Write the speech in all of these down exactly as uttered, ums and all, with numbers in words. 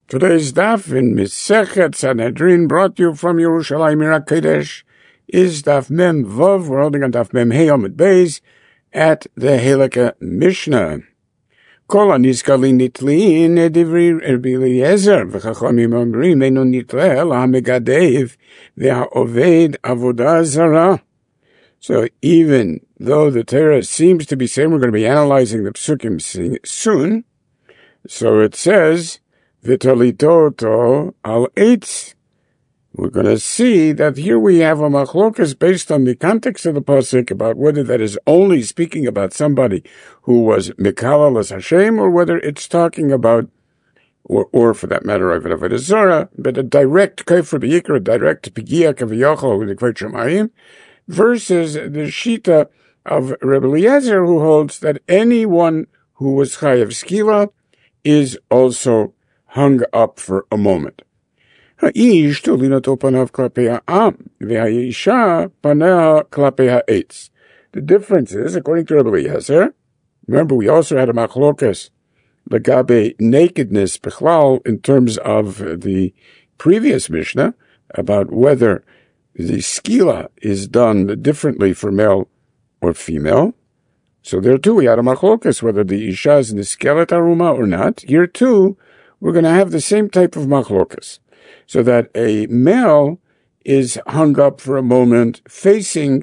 Today's daf in Mesechet Sanhedrin, brought to you from Yerushalayim Ir HaKodesh, is daf Mem Vav. We're holding on daf Mem Hey Amud Beis at the Helika Mishnah. Kol haniskali nitliin edivri Rabbi Eliezer v'chachamim omrim eino nitle el hamegadev v'haoved avodah zara. So even though the Torah seems to be saying we're going to be analyzing the psukim soon, so it says V'talitoto al eitz. We're going to see that here we have a machlokas based on the context of the pasuk about whether that is only speaking about somebody who was mikalal as Hashem, or whether it's talking about, or, or for that matter, avodah zara, but a direct kafir b'yikra, a direct pigia kaviyachol with the kveit shemayim, versus the shita of Rebbe Eliezer, who holds that anyone who was chayav skila is also hung up for a moment. Ha'ish tolinato panav klapei ha'am, v'ha'isha panah klapei ha'etz. The difference is, according to Rebbe Eliezer, remember we also had a machlokas legabe nakedness bichlal in terms of the previous Mishnah about whether the skila is done differently for male or female. So there too we had a machlokas whether the isha is in the skelet aruma or not. Here too we're going to have the same type of machlokas, so that a male is hung up for a moment facing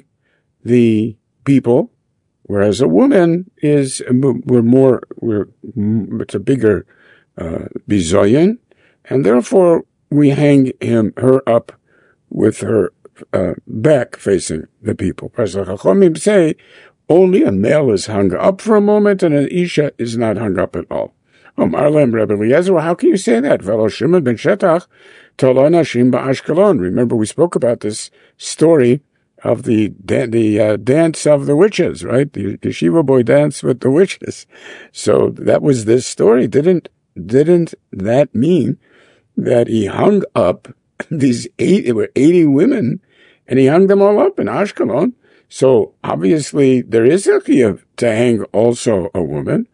the people, whereas a woman is, we're more, we're, it's a bigger uh, bizoyan, and therefore we hang him, her up with her uh, back facing the people. Chachamim say only a male is hung up for a moment and an isha is not hung up at all. Oh, Marlem Rebbe Eliezer, well, how can you say that? Velo Shimon ben Shetach tola nashim ba'Ashkelon. Remember, we spoke about this story of the da- the uh, dance of the witches, right? The, the Shiva boy dance with the witches. So that was this story. Didn't didn't that mean that he hung up these eight? There were eighty women, and he hung them all up in Ashkelon. So obviously there is a chiyuv to hang also a woman.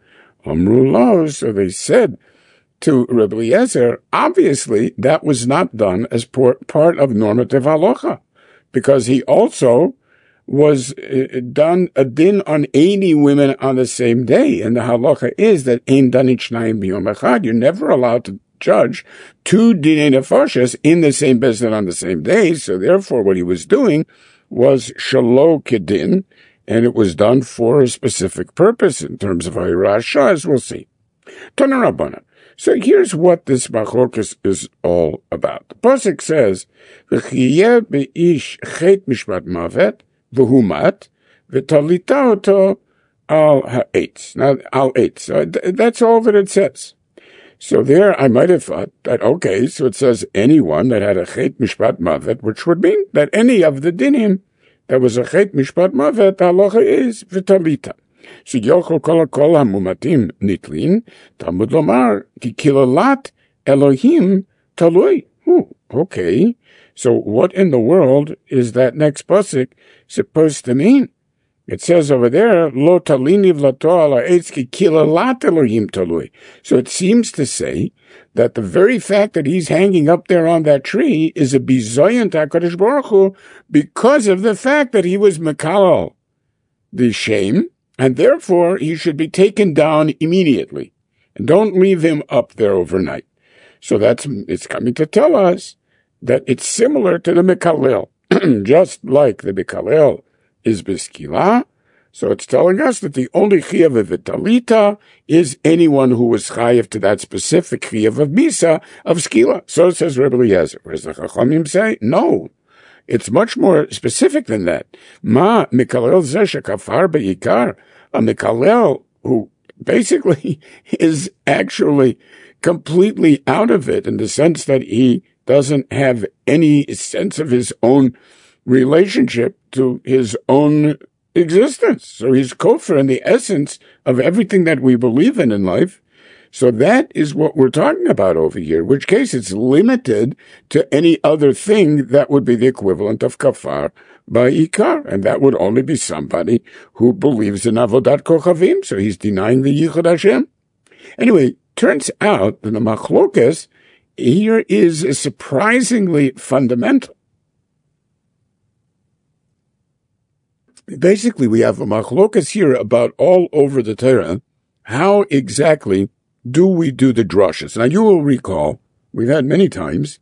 Amru, so they said to Rebbe Eliezer, obviously that was not done as part of normative halacha, because he also was uh, done a din on eighty women on the same day, and the halacha is that ein danit shnayim b'yom echad. You're never allowed to judge two dinei nefashos in the same business on the same day. So therefore, what he was doing was shalo kedin, and it was done for a specific purpose in terms of Hirasha, as we'll see. Tanarabana. So here's what this machlokas is all about. The pasuk says, "V'chiyeh beish chet mishpat mavet v'humat v'talita oto al ha'etz." Now, al eitz. So that's all that it says. So there, I might have thought that, okay, so it says anyone that had a chet mishpat mavet, which would mean that any of the dinim that was a chet mishpat mavet, halacha is v'talita. So yochol kol kol hamumatim nitlin, Talmud lomar ki kilalat Elohim talui. Oh, okay. So what in the world is that next pasuk supposed to mean? It says over there, lo talini v'lato ala eitz ki kilalat Elohim talui. So it seems to say that the very fact that he's hanging up there on that tree is a bizoyan to HaKadosh Baruch Hu because of the fact that he was mekalal the shame, and therefore he should be taken down immediately. And don't leave him up there overnight. So that's, it's coming to tell us that it's similar to the mekalel. Just like the mekalel is biskila, so it's telling us that the only chiyuv of vitalita is anyone who was chayiv to that specific chiyuv of misa, of skila. So says Rebbe Eliezer. Whereas the Chachamim say, no, it's much more specific than that. Ma mikalel zeh shekafar be'ikar, a mikalel who basically is actually completely out of it in the sense that he doesn't have any sense of his own relationship to his own existence. So he's kofar in the essence of everything that we believe in in life. So that is what we're talking about over here, in which case it's limited to any other thing that would be the equivalent of kafar by ikar, and that would only be somebody who believes in avodat kochavim, so he's denying the yichud Hashem. Anyway, turns out that the machlokas here is surprisingly fundamental. Basically, we have a machlokas here about all over the Torah. How exactly do we do the drushes? Now, you will recall, we've had many times,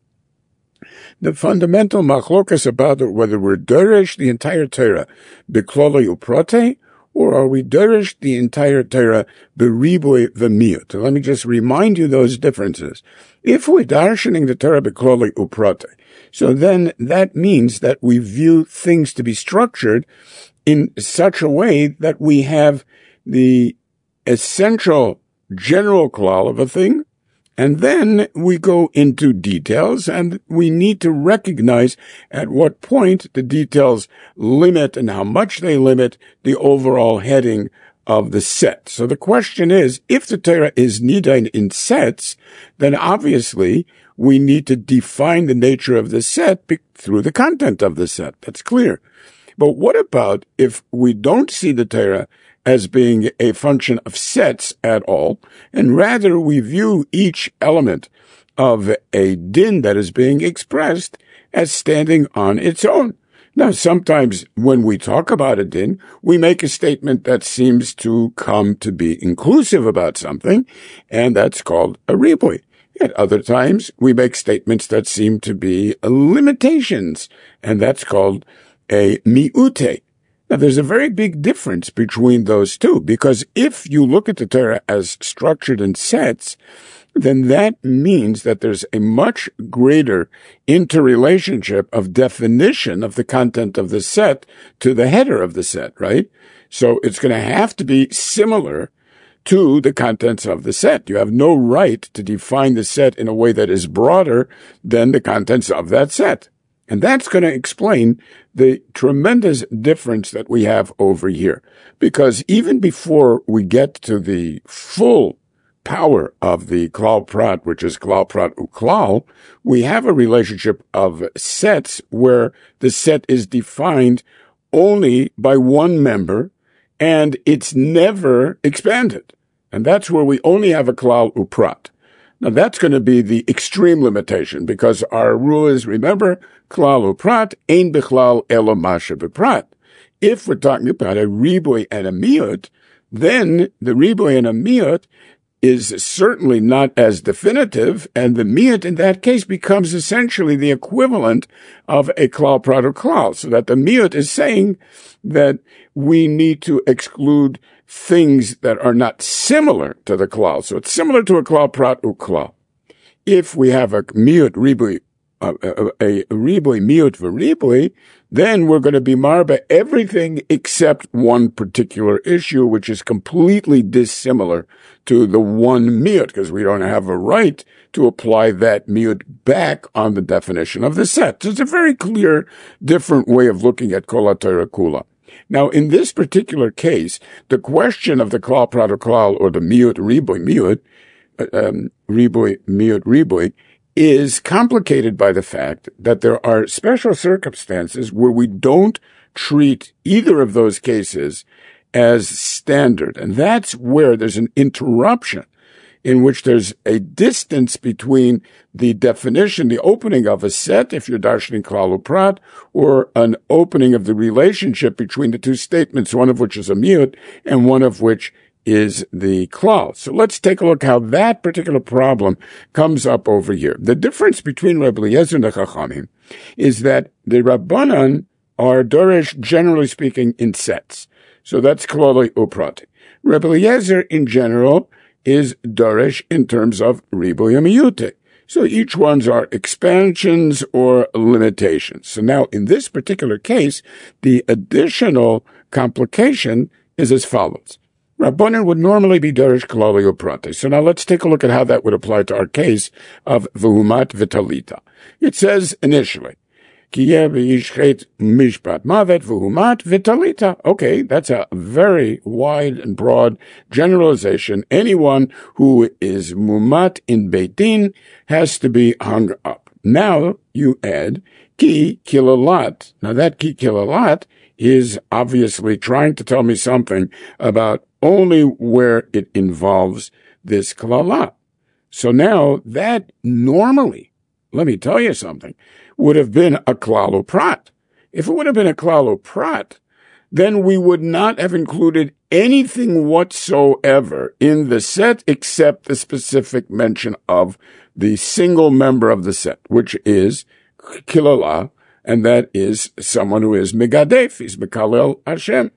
the fundamental machlokas about whether we're derish the entire Torah b'klolei uprote, or are we derish the entire Torah b'riboy v'miut? Let me just remind you those differences. If we're darshaning the Torah b'klolei uprote, so then that means that we view things to be structured in such a way that we have the essential general klal of a thing, and then we go into details, and we need to recognize at what point the details limit and how much they limit the overall heading of the set. So the question is, if the Torah is nidain in sets, then obviously we need to define the nature of the set through the content of the set. That's clear. But what about if we don't see the Torah as being a function of sets at all, and rather we view each element of a din that is being expressed as standing on its own? Now, sometimes when we talk about a din, we make a statement that seems to come to be inclusive about something, and that's called a ribui. At other times, we make statements that seem to be limitations, and that's called a mi'ute. Now, there's a very big difference between those two, because if you look at the Torah as structured in sets, then that means that there's a much greater interrelationship of definition of the content of the set to the header of the set, right? So it's going to have to be similar to the contents of the set. You have no right to define the set in a way that is broader than the contents of that set. And that's going to explain the tremendous difference that we have over here. Because even before we get to the full power of the klal prat, which is klal prat uklal, we have a relationship of sets where the set is defined only by one member, and it's never expanded. And that's where we only have a klal uprat. Now, that's going to be the extreme limitation, because our rule is, remember, klal uprat, ein bichlal elo masha b'prat. If we're talking about a ribui and a miut, then the ribui and a miut is certainly not as definitive, and the miut in that case becomes essentially the equivalent of a klal prat or klal, so that the miut is saying that we need to exclude things that are not similar to the klal. So it's similar to a klal prat or klal. If we have a miut ribui, uh, a, a ribui miut v'ribui, then we're going to be marba everything except one particular issue, which is completely dissimilar to the one miut, because we don't have a right to apply that miut back on the definition of the set. So it's a very clear, different way of looking at kol haTorah kula. Now, in this particular case, the question of the klal prat or klal, or the miut ribui miut, um, ribui miut ribui, is complicated by the fact that there are special circumstances where we don't treat either of those cases as standard. And that's where there's an interruption, in which there's a distance between the definition, the opening of a set, if you're darshaning klal uprat, or an opening of the relationship between the two statements, one of which is a miut and one of which is the klal. So let's take a look how that particular problem comes up over here. The difference between Rebbe Eliezer and the Chachamim is that the Rabbanan are doresh, generally speaking, in sets. So that's klolei uprat. Rebbe Eliezer, in general, is doresh in terms of ribui amiyute. So each one's are expansions or limitations. So now, in this particular case, the additional complication is as follows. Rabbanan would normally be doresh klolei uprat. So now let's take a look at how that would apply to our case of v'humat v'talita. It says initially, mishpat mavet v'humat v'talita. Okay, that's a very wide and broad generalization. Anyone who is mumat in Beit Din has to be hung up. Now you add ki kilalat. Now that ki kilalat is obviously trying to tell me something about only where it involves this klala. So now that normally, let me tell you something, would have been a klal uprat. If it would have been a klal uprat, then we would not have included anything whatsoever in the set except the specific mention of the single member of the set, which is kilala, and that is someone who is megadef, he's mekalel Hashem.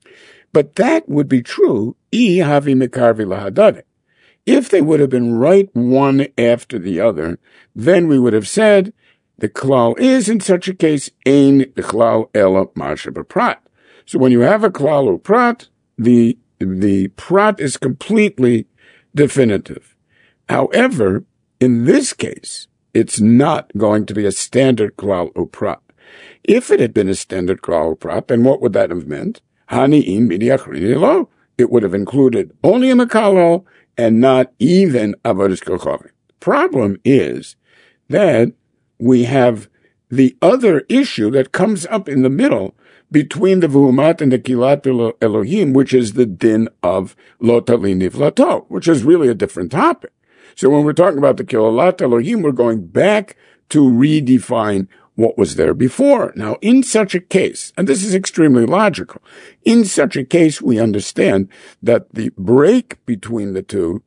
But that would be true, I havi mekarvi lahadade. If they would have been right one after the other, then we would have said the klal is, in such a case, ein klal ela masha b'prat. So when you have a klal uprat, the the prat is completely definitive. However, in this case, it's not going to be a standard klal uprat. If it had been a standard klal uprat, then what would that have meant? Hani'im b'diachrini lo. It would have included only a mekalel and not even avodas kochavim. Problem is that we have the other issue that comes up in the middle between the vuhumat and the kilat Elohim, which is the din of lo tali nivlato, which is really a different topic. So when we're talking about the kilat Elohim, we're going back to redefine what was there before. Now, in such a case, and this is extremely logical, in such a case, we understand that the break between the two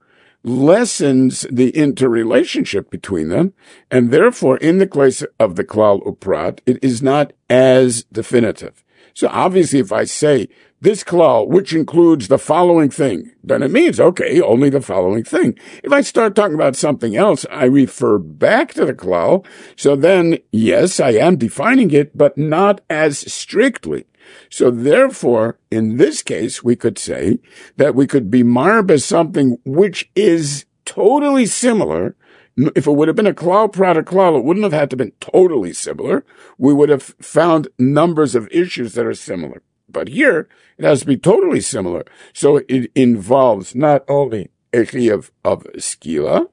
lessens the interrelationship between them, and therefore, in the case of the klal uprat, it is not as definitive. So obviously, if I say this klal, which includes the following thing, then it means, okay, only the following thing. If I start talking about something else, I refer back to the klal. So then, yes, I am defining it, but not as strictly. So therefore, in this case, we could say that we could be marba something which is totally similar. If it would have been a klal prat a klal, it wouldn't have had to been totally similar. We would have found numbers of issues that are similar. But here, it has to be totally similar. So it involves not only a chiyuv of skila,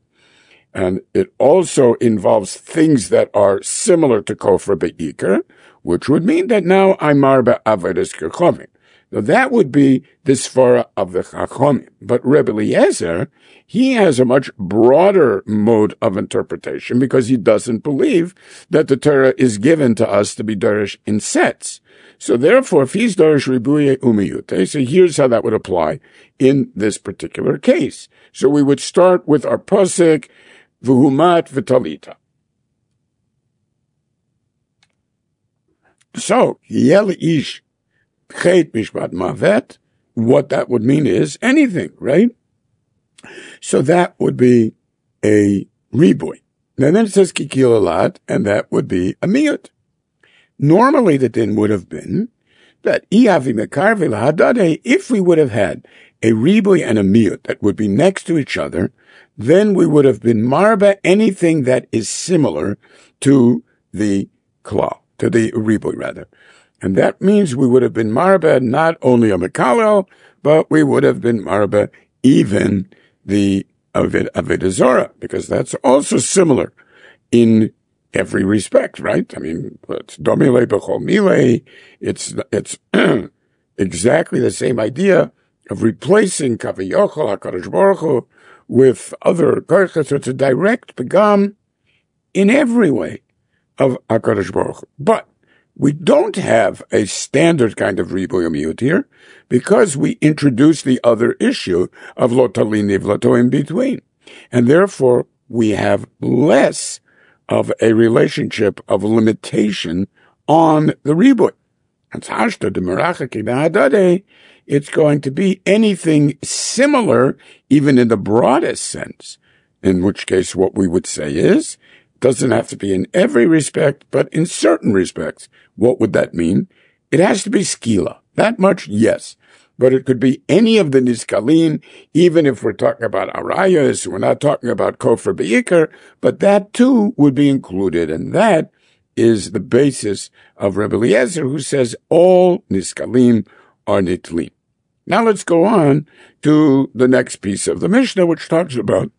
and it also involves things that are similar to kofar be'ikar, which would mean that now I'm marba avodas kochavim. Now that would be the svara of the Chachomim. But Rebbe Eliezer, he has a much broader mode of interpretation because he doesn't believe that the Torah is given to us to be dorish in sets. So therefore, if he's dorish ribuye umiyute, so here's how that would apply in this particular case. So we would start with our pasuk, v'humat v'talita. So, yel ish chet mishpat mavet, what that would mean is anything, right? So that would be a riboy. And then it says kikil alat, and that would be a miyut. Normally the din would have been that iavi mekarvi lahadade, if we would have had a riboy and a miyut that would be next to each other, then we would have been marba anything that is similar to the klal, to the riboy rather. And that means we would have been marba not only a mekalel, but we would have been marba even the Avodah Zarah, because that's also similar in every respect, right? I mean, it's domile b'chol mile. It's it's exactly the same idea of replacing Kavayochel HaKadosh Baruch Hu with other kochos. So it's a direct pegam in every way of HaKadosh Baruch Hu. But we don't have a standard kind of riboy miyut here because we introduced the other issue of lo tali nivlato in between. And therefore, we have less of a relationship of limitation on the riboy. It's going to be anything similar, even in the broadest sense, in which case what we would say is, doesn't have to be in every respect, but in certain respects. What would that mean? It has to be skila. That much, yes. But it could be any of the niskalim, even if we're talking about arayas, we're not talking about kofar be'ikar, but that too would be included. And that is the basis of Rebbe Eliezer, who says all niskalim are nitlim. Now let's go on to the next piece of the Mishnah, which talks about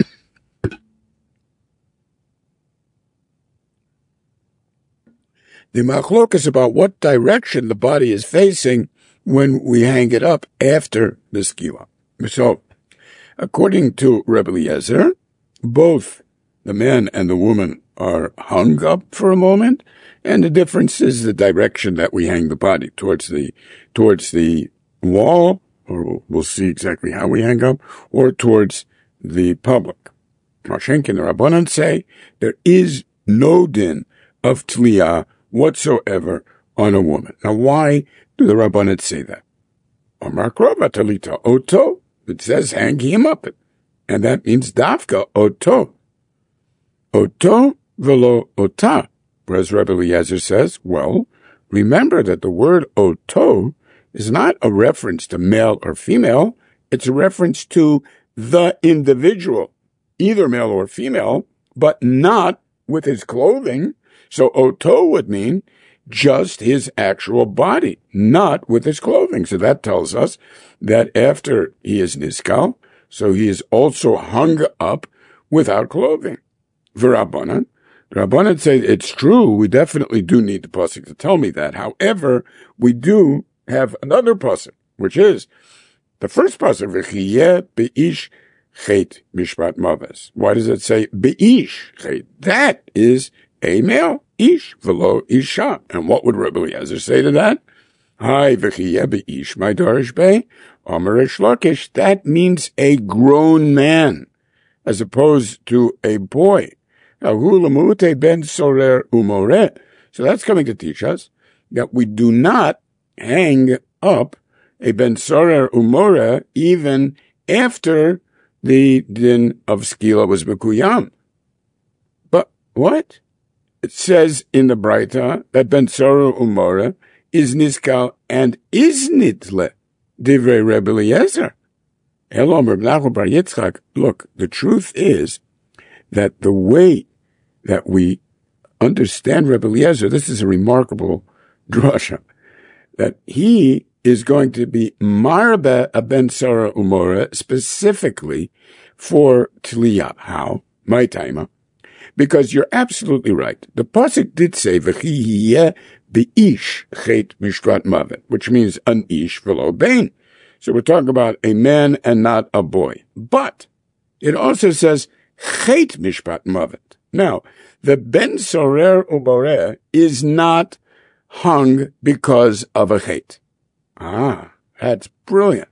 the machlok is about what direction the body is facing when we hang it up after the skila. So, according to Rebbe Eliezer, both the man and the woman are hung up for a moment, and the difference is the direction that we hang the body towards the towards the wall, or we'll, we'll see exactly how we hang up, or towards the public. Mashenkin, the Rabbanan say there is no din of tliyah whatsoever on a woman. Now, why do the Rabbanan say that? Omar krova talita oto. It says hang him up, and that means dafka oto. Oto velo ota. Whereas Rebbe Eliezer says, well, remember that the word oto is not a reference to male or female. It's a reference to the individual, either male or female, but not with his clothing. So oto would mean just his actual body, not with his clothing. So that tells us that after he is niskal, so he is also hung up without clothing. V'Rabbanan, Rabbanan say it's true. We definitely do need the pasuk to tell me that. However, we do have another pasuk, which is the first pasuk, v'chiyeh beish chet mishpat maves. Why does it say beish chet? That is a male, ish velo isha. And what would Rebbe Eliezer say to that? Hi v'chiyeh beish my darish be Amar Reish Lakish. That means a grown man, as opposed to a boy. Ben sorer umoreh. So that's coming to teach us that we do not hang up a ben sorer umoreh even after the din of skila was mekuyam. But what? It says in the Braita that ben sorer umoreh is niskal and is nitle. Divrei Rebbe Eliezer. Elom Reb Nachman bar Yitzchak. Look, the truth is that the way that we understand Rebbe Eliezer, this is a remarkable drasha, that he is going to be marbe a ben sara umora specifically for tliyah. How? My timer. Because you're absolutely right. The pasuk did say v'chiyeh beish chet mishpat mavet, which means an ish v'lo bein. So we're talking about a man and not a boy. But it also says chet mishpat mavet. Now, the ben sorer uboreh is not hung because of a chet. Ah, that's brilliant.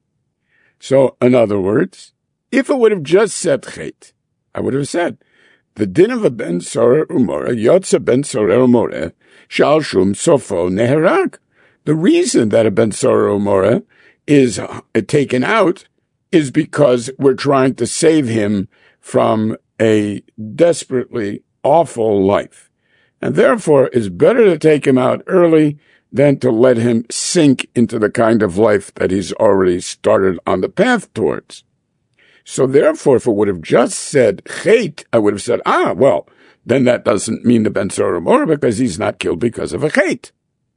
So, in other words, if it would have just said chet, I would have said, the din of a ben sorer umoreh, yotze ben sorer umoreh, shal shum sofo neherag. The reason that a ben sorer umoreh is uh, taken out is because we're trying to save him from a desperately awful life. And therefore, it's better to take him out early than to let him sink into the kind of life that he's already started on the path towards. So therefore, if it would have just said chet, I would have said, ah, well, then that doesn't mean the ben sorer umoreh because he's not killed because of a chet.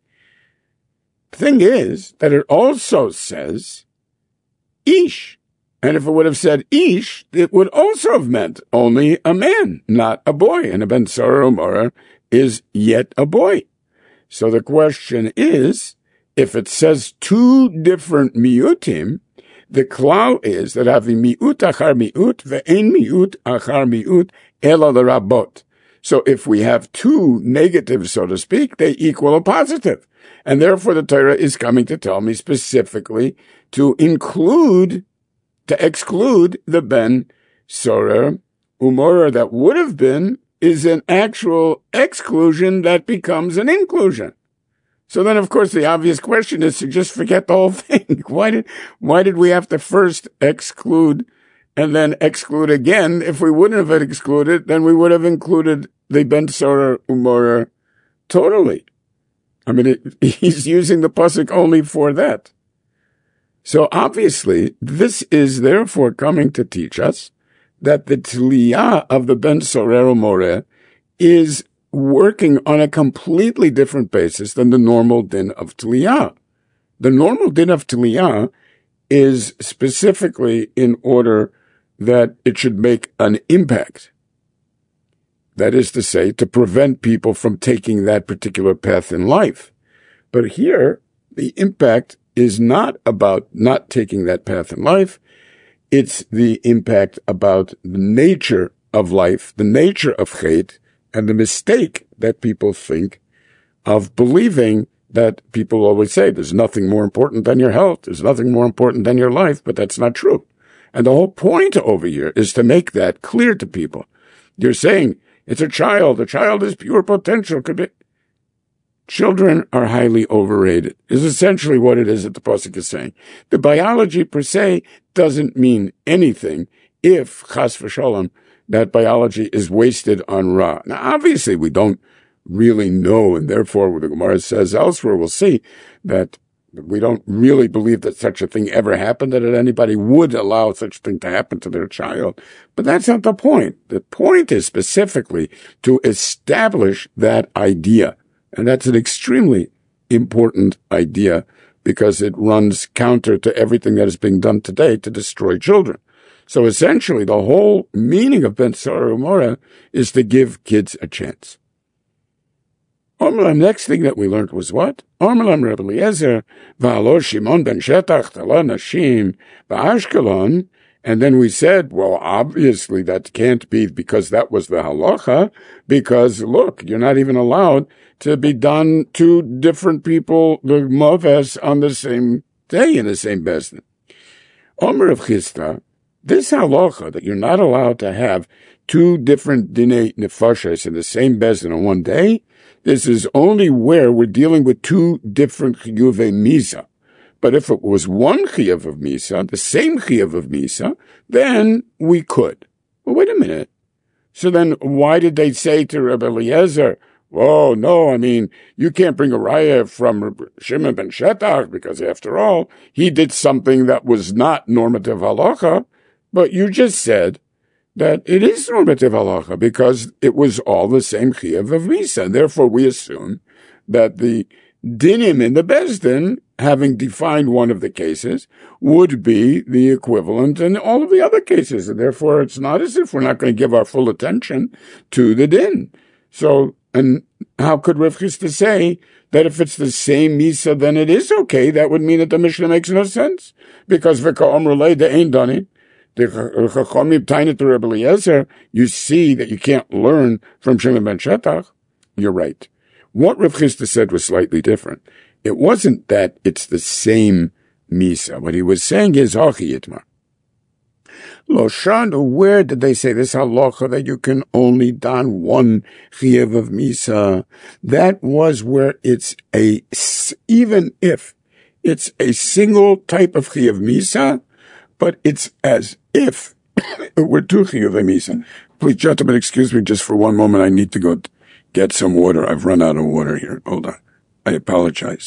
The thing is that it also says ish. And if it would have said ish, it would also have meant only a man, not a boy. And a ben sorer umoreh is yet a boy. So the question is, if it says two different miutim, the klal is that having miut achar miut ve'en miut achar miut ela l'rabot. So if we have two negatives, so to speak, they equal a positive. And therefore the Torah is coming to tell me specifically to include, to exclude the ben sorer umoreh that would have been is an actual exclusion that becomes an inclusion. So then, of course, the obvious question is to just forget the whole thing. Why did, why did we have to first exclude and then exclude again? If we wouldn't have excluded, then we would have included the ben sorer umoreh totally. I mean, it, he's using the pasuk only for that. So obviously, this is therefore coming to teach us that the tliyah of the ben sorer umoreh is working on a completely different basis than the normal din of tliyah. The normal din of tliyah is specifically in order that it should make an impact. That is to say, to prevent people from taking that particular path in life. But here, the impact is not about not taking that path in life. It's the impact about the nature of life, the nature of chet, and the mistake that people think of believing that people always say there's nothing more important than your health, there's nothing more important than your life, but that's not true. And the whole point over here is to make that clear to people. You're saying it's a child, a child is pure potential, could be. Children are highly overrated, is essentially what it is that the Pasuk is saying. The biology per se doesn't mean anything if, chas v'sholem, that biology is wasted on Ra. Now, obviously, we don't really know, and therefore, what the Gemara says elsewhere, we'll see that we don't really believe that such a thing ever happened, that anybody would allow such a thing to happen to their child. But that's not the point. The point is specifically to establish that idea. And that's an extremely important idea because it runs counter to everything that is being done today to destroy children. So essentially, the whole meaning of Ben Tzara Umora is to give kids a chance. Ormalam, next thing that we learned was what? Ormalam Rebbe Eliezer, V'alo Shimon ben Shetach Tala Nashim Ba'ashkelon. And then we said, well, obviously that can't be because that was the halacha, because look, you're not even allowed to be done two different people, the moves, on the same day in the same bezdin. Omer of Chisda, this halacha that you're not allowed to have two different dinei nefashos in the same bezdin on one day, this is only where we're dealing with two different chiyuvei misa. But if it was one chiyuv of misa, the same chiyuv of misa, then we could. Well, wait a minute. So then why did they say to Rebbe Eliezer, oh, no, I mean, you can't bring a raya from Shimon ben Shetach because, after all, he did something that was not normative halacha, but you just said that it is normative halacha because it was all the same chiyuv of misa. Therefore, we assume that the dinim in the bezdin, having defined one of the cases, would be the equivalent in all of the other cases. And therefore, it's not as if we're not going to give our full attention to the din. So, and how could Rav Chisda say that if it's the same misa, then it is okay? That would mean that the Mishnah makes no sense. Because v'ka omru lei de ein dani, the Chachamim tainit to Rebbe Eliezer, you see that you can't learn from Shimon ben Shetach. You're right. What Rav Chisda said was slightly different. It wasn't that it's the same misa. What he was saying is, Hachi Yitmar. Loshanu, where did they say this halacha that you can only don one chiyuv of misa? That was where it's a, even if it's a single type of chiyuv misa, but it's as if it were two chiyuv misa. Please, gentlemen, excuse me just for one moment. I need to go get some water. I've run out of water here. Hold on. I apologize.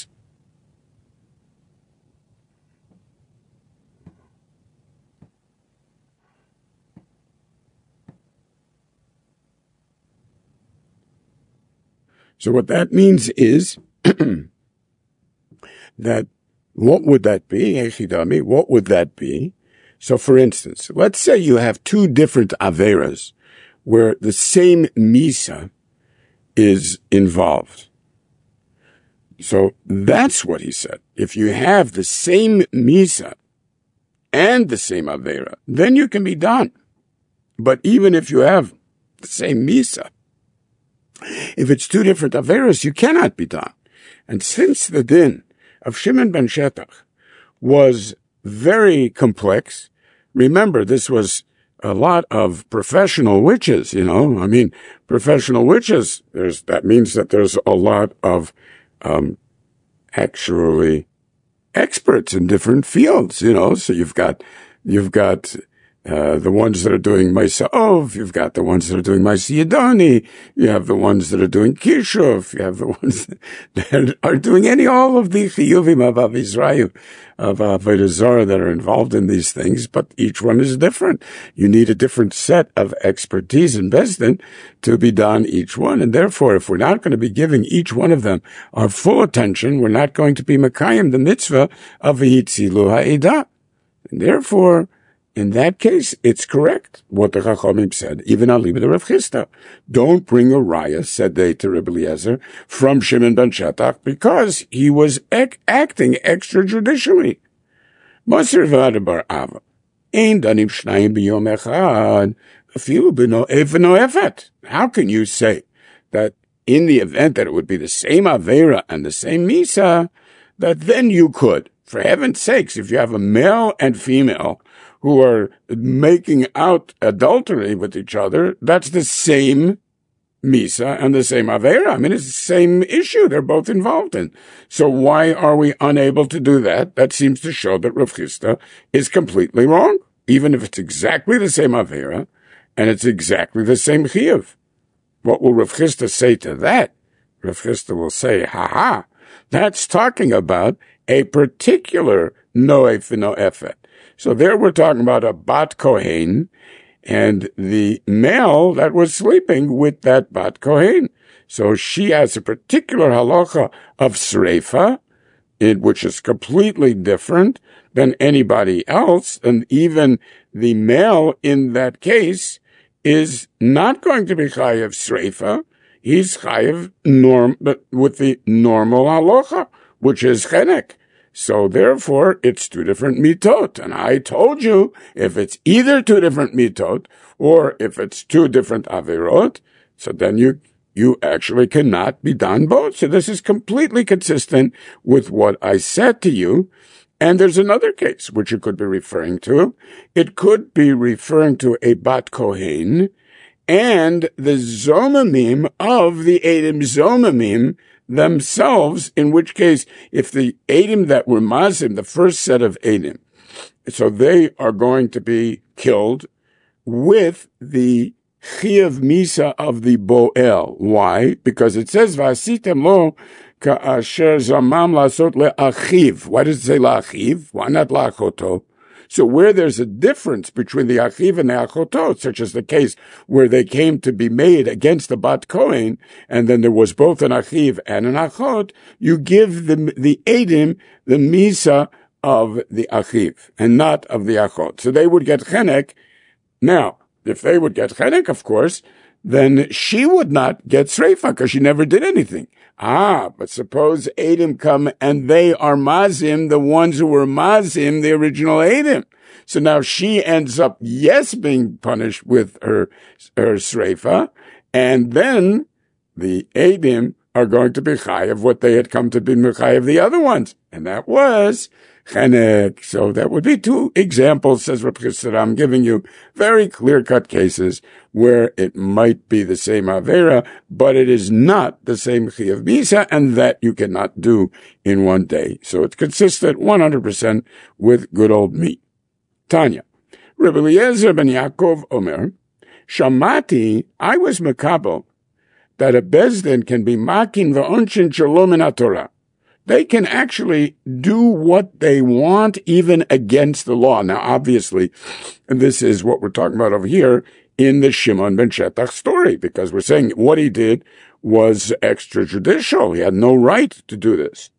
So what that means is that what would that be? Echidami, what would that be? So for instance, let's say you have two different averas where the same misa is involved. So that's what he said. If you have the same misa and the same avera, then you can be done. But even if you have the same misa, if it's two different averas, you cannot be done. And since the din of Shimon ben Shetach was very complex, remember this was a lot of professional witches, you know. I mean, professional witches, there's, that means that there's a lot of um, actually experts in different fields, you know. So you've got, you've got uh, the ones that are doing Ma'aseh, you've got the ones that are doing Ma'aseh Yadani, you have the ones that are doing Kishuf, you have the ones that are doing any, all of the Chiyuvim of Avizrayu, of Avodah Zarah that are involved in these things, but each one is different. You need a different set of expertise in Bezdin to be done each one, and therefore, if we're not going to be giving each one of them our full attention, we're not going to be Mekayim the mitzvah of V'yitzilu Ha'edah. And therefore, in that case, it's correct what the Chachamim said, even al libed Rav Chisda. Don't bring a raya, said they to Rebbe Eliezer, from Shimon ben Shetach, because he was ec- acting extrajudicially. Masir v'ad bar Ava. Ein danim shnayim b'yom echad, afilu b'no ev v'no efet. How can you say that in the event that it would be the same Avera and the same Misa, that then you could, for heaven's sakes, if you have a male and female who are making out adultery with each other, that's the same Misa and the same Avera. I mean, it's the same issue they're both involved in. So why are we unable to do that? That seems to show that Rav Chisda is completely wrong, even if it's exactly the same Avera and it's exactly the same Chiyuv. What will Rav Chisda say to that? Rav Chisda will say, ha ha, that's talking about a particular noef v'no efet. So there we're talking about a bat kohen and the male that was sleeping with that bat kohen. So she has a particular halacha of sreifa, it, which is completely different than anybody else. And even the male in that case is not going to be chayav sreifa. He's chayav norm, but with the normal halacha, which is chenek. So therefore, it's two different mitot. And I told you, if it's either two different mitot, or if it's two different averot, so then you, you actually cannot be done both. So this is completely consistent with what I said to you. And there's another case which you could be referring to. It could be referring to a bat kohen and the zomamim of the Edom zomamim themselves, in which case, if the Edom that were Mazim, the first set of Edom, so they are going to be killed with the Chiyuv Misa of the Boel. Why? Because it says, Vasitem lo ka'asher zamam lasot le'achiv. Why does it say la'achiv? Why not la'achoto? So where there's a difference between the achiv and the achotot, such as the case where they came to be made against the bat kohen, and then there was both an achiv and an achot, you give the the edim the misa of the achiv and not of the achot. So they would get chenek. Now, if they would get chenek, of course, then she would not get sreifa because she never did anything. Ah, but suppose Edom come and they are mazim, the ones who were mazim, the original Edom. So now she ends up, yes, being punished with her, her sreifa, and then the Edom are going to be chayav what they had come to be chayav the other ones. And that was chenek. So that would be two examples, says Rav Chisda. I'm giving you very clear-cut cases where it might be the same Avera, but it is not the same Chiyuv Misa, and that you cannot do in one day. So it's consistent one hundred percent with good old me. Tanya. Rabbi Eliezer ben Yaakov Omer, Shamati, I was makabel, that a bezdin can be makin v'onshin shalom in Torah. They can actually do what they want even against the law. Now, obviously, and this is what we're talking about over here in the Shimon ben Shetach story, because we're saying what he did was extrajudicial. He had no right to do this.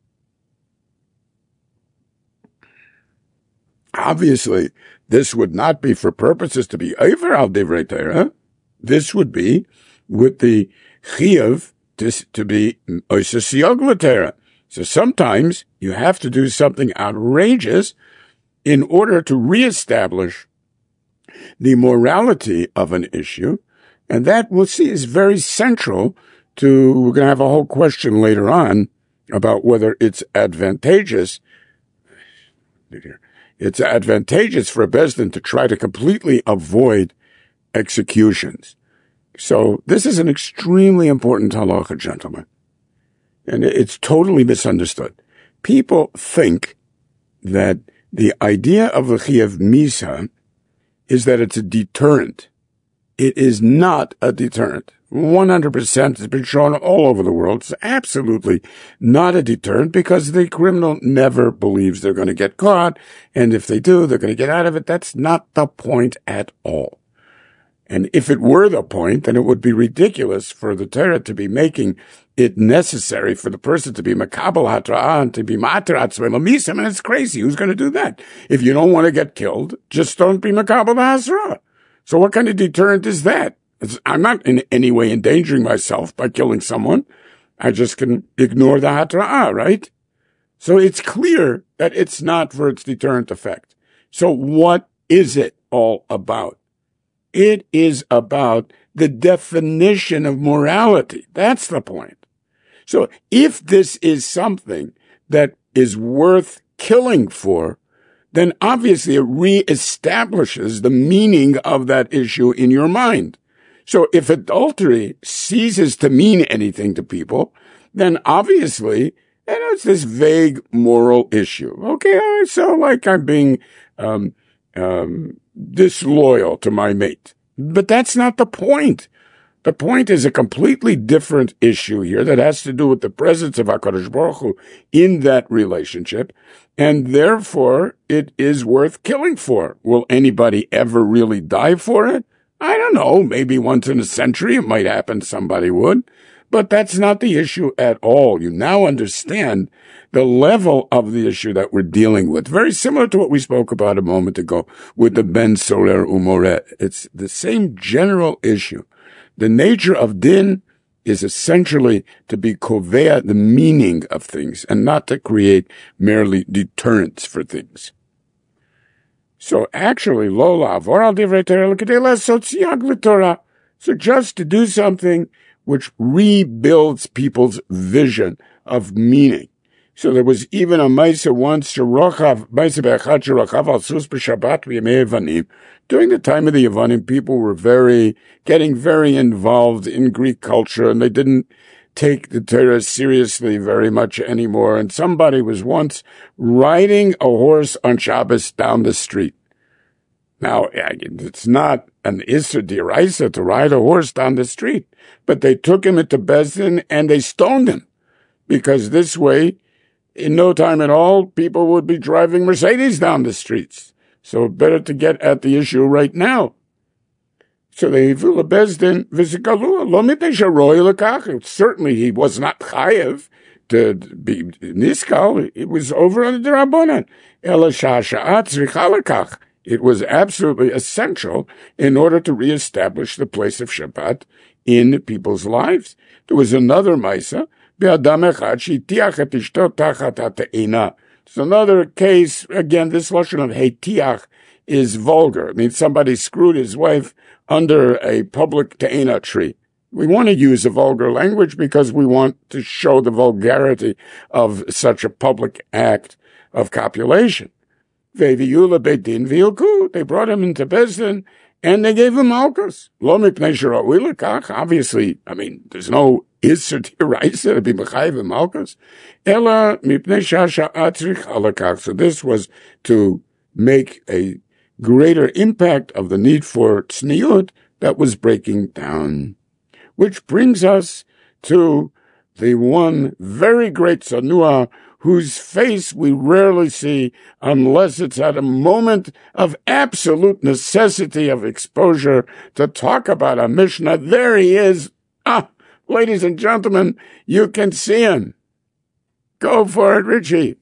Obviously, this would not be for purposes to be over al divrei Torah. This would be with the chiyuv to, to be oises yogla Torah. So sometimes you have to do something outrageous in order to reestablish the morality of an issue. And that we'll see is very central to, we're going to have a whole question later on about whether it's advantageous. It's advantageous for a bezdin to try to completely avoid executions. So this is an extremely important halacha, gentlemen. And it's totally misunderstood. People think that the idea of the Chiyuv Misa is that it's a deterrent. It is not a deterrent. one hundred percent has been shown all over the world. It's absolutely not a deterrent because the criminal never believes they're going to get caught. And if they do, they're going to get out of it. That's not the point at all. And if it were the point, then it would be ridiculous for the Torah to be making it necessary for the person to be makabel hatra'ah and to be mater atzmei l'misa. I mean, it's crazy. Who's going to do that? If you don't want to get killed, just don't be makabel hasra. So what kind of deterrent is that? It's, I'm not in any way endangering myself by killing someone. I just can ignore the hatra'ah, right? So it's clear that it's not for its deterrent effect. So what is it all about? It is about the definition of morality. That's the point. So if this is something that is worth killing for, then obviously it reestablishes the meaning of that issue in your mind. So if adultery ceases to mean anything to people, then obviously, you know, it's this vague moral issue. Okay, I sound like I'm being um, um, disloyal to my mate. But that's not the point. The point is a completely different issue here that has to do with the presence of HaKadosh Baruch Hu in that relationship, and therefore it is worth killing for. Will anybody ever really die for it? I don't know. Maybe once in a century it might happen, somebody would. But that's not the issue at all. You now understand the level of the issue that we're dealing with. Very similar to what we spoke about a moment ago with the Ben Sorer Umoret. It's the same general issue. The nature of din is essentially to be kovea the meaning of things and not to create merely deterrents for things. So actually, Lola, Voral Divrei Torah, Sotziag V'Torah. So just to do something which rebuilds people's vision of meaning. So there was even a Maisa once, Sherochav, Maisa Be'achad Sherochav al Sus B'Shabbat B'Yemei Yevanim. During the time of the Yevanim, people were very, getting very involved in Greek culture, and they didn't take the Torah seriously very much anymore. And somebody was once riding a horse on Shabbos down the street. Now, it's not an Isser D'Oraisa to ride a horse down the street, but they took him into Beis Din and they stoned him, because this way, in no time at all, people would be driving Mercedes down the streets. So better to get at the issue right now. So they flew to Beis Din, v'zikalu, lo mipnei sheroy lekach. Certainly he was not chayev to be niskal. It was over on the Rabbanan. Ela sha'asha'at tzricha lekach. It was absolutely essential in order to reestablish the place of Shabbat in people's lives. There was another Maisa, be'adam echad she'itiach et ishto tachat ha'te'ina. It's another case, again, this lashon of heitiach is vulgar. I mean, somebody screwed his wife under a public te'ina tree. We want to use a vulgar language because we want to show the vulgarity of such a public act of copulation. They brought him into Beis Din and they gave him malchus. Obviously, I mean, there's no Isser D'Oraisa to be mechayev in malchus. Ela mipnei sha'asha'at tzricha lekach. So this was to make a greater impact of the need for tzniut that was breaking down. Which brings us to the one very great tzanua whose face we rarely see unless it's at a moment of absolute necessity of exposure to talk about a Mishnah. There he is. Ah, ladies and gentlemen, you can see him. Go for it, Richie.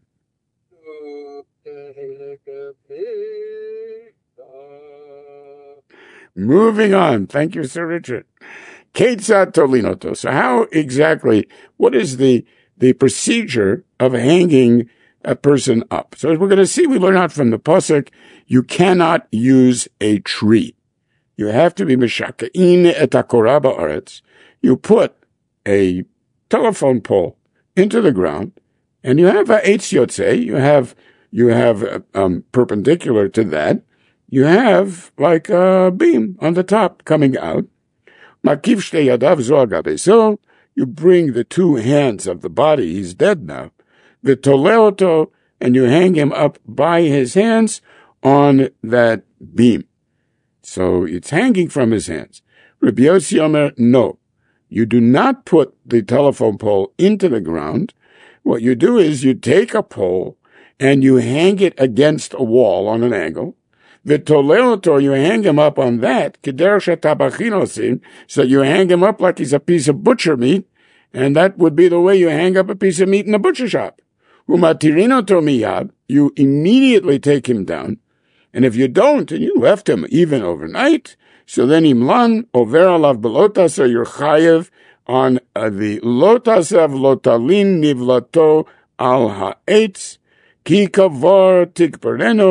Moving on. Thank you, Sir Richard. Ketzat Tolinoto. So how exactly, what is the the procedure of hanging a person up? So as we're going to see, we learn out from the Pasuk, you cannot use a tree. You have to be meshaka'in et hakorah ba'aretz. You put a telephone pole into the ground, and you have a eitz yotzei, you have, you have, um, perpendicular to that, you have like a beam on the top coming out. Makiv shtei yadav zo agabe zo. You bring the two hands of the body, he's dead now, v'toleoto, and you hang him up by his hands on that beam. So it's hanging from his hands. Rabbi Yossi Omer, no. You do not put the telephone pole into the ground. What you do is you take a pole and you hang it against a wall on an angle. V'toleoto, you hang him up on that, kederech hatabachin osim, so you hang him up like he's a piece of butcher meat, and that would be the way you hang up a piece of meat in a butcher shop. Umatirinoto miyad, you immediately take him down, and if you don't, and you left him even overnight, so then imlan over alav belotas, so you're chayev on uh, the lotas of lotalin nivlato al ha'etz, ki kavar tikpereno,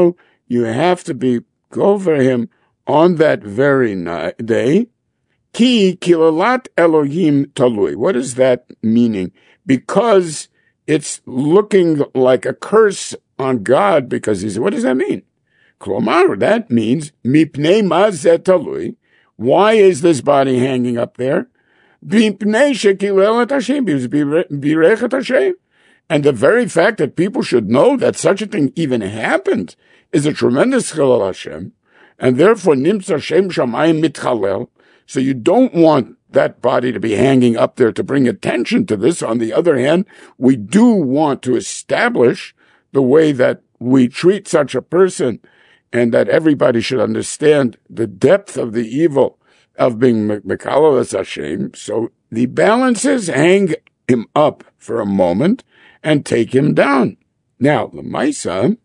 You have to be over him on that very night, day. Ki kilalat Elohim talui. What is that meaning? Because it's looking like a curse on God, because he said, what does that mean? Klomar, that means, mipnei ma zeh talui. Why is this body hanging up there? Mipnei shekilel et Hashem, birech et Hashem. And the very fact that people should know that such a thing even happened is a tremendous chilul Hashem, and therefore nimtza Shem shamayim mitchalel. So you don't want that body to be hanging up there to bring attention to this. On the other hand, we do want to establish the way that we treat such a person, and that everybody should understand the depth of the evil of being Mekalel as Hashem. So the balances hang him up for a moment and take him down. Now, the Maisa,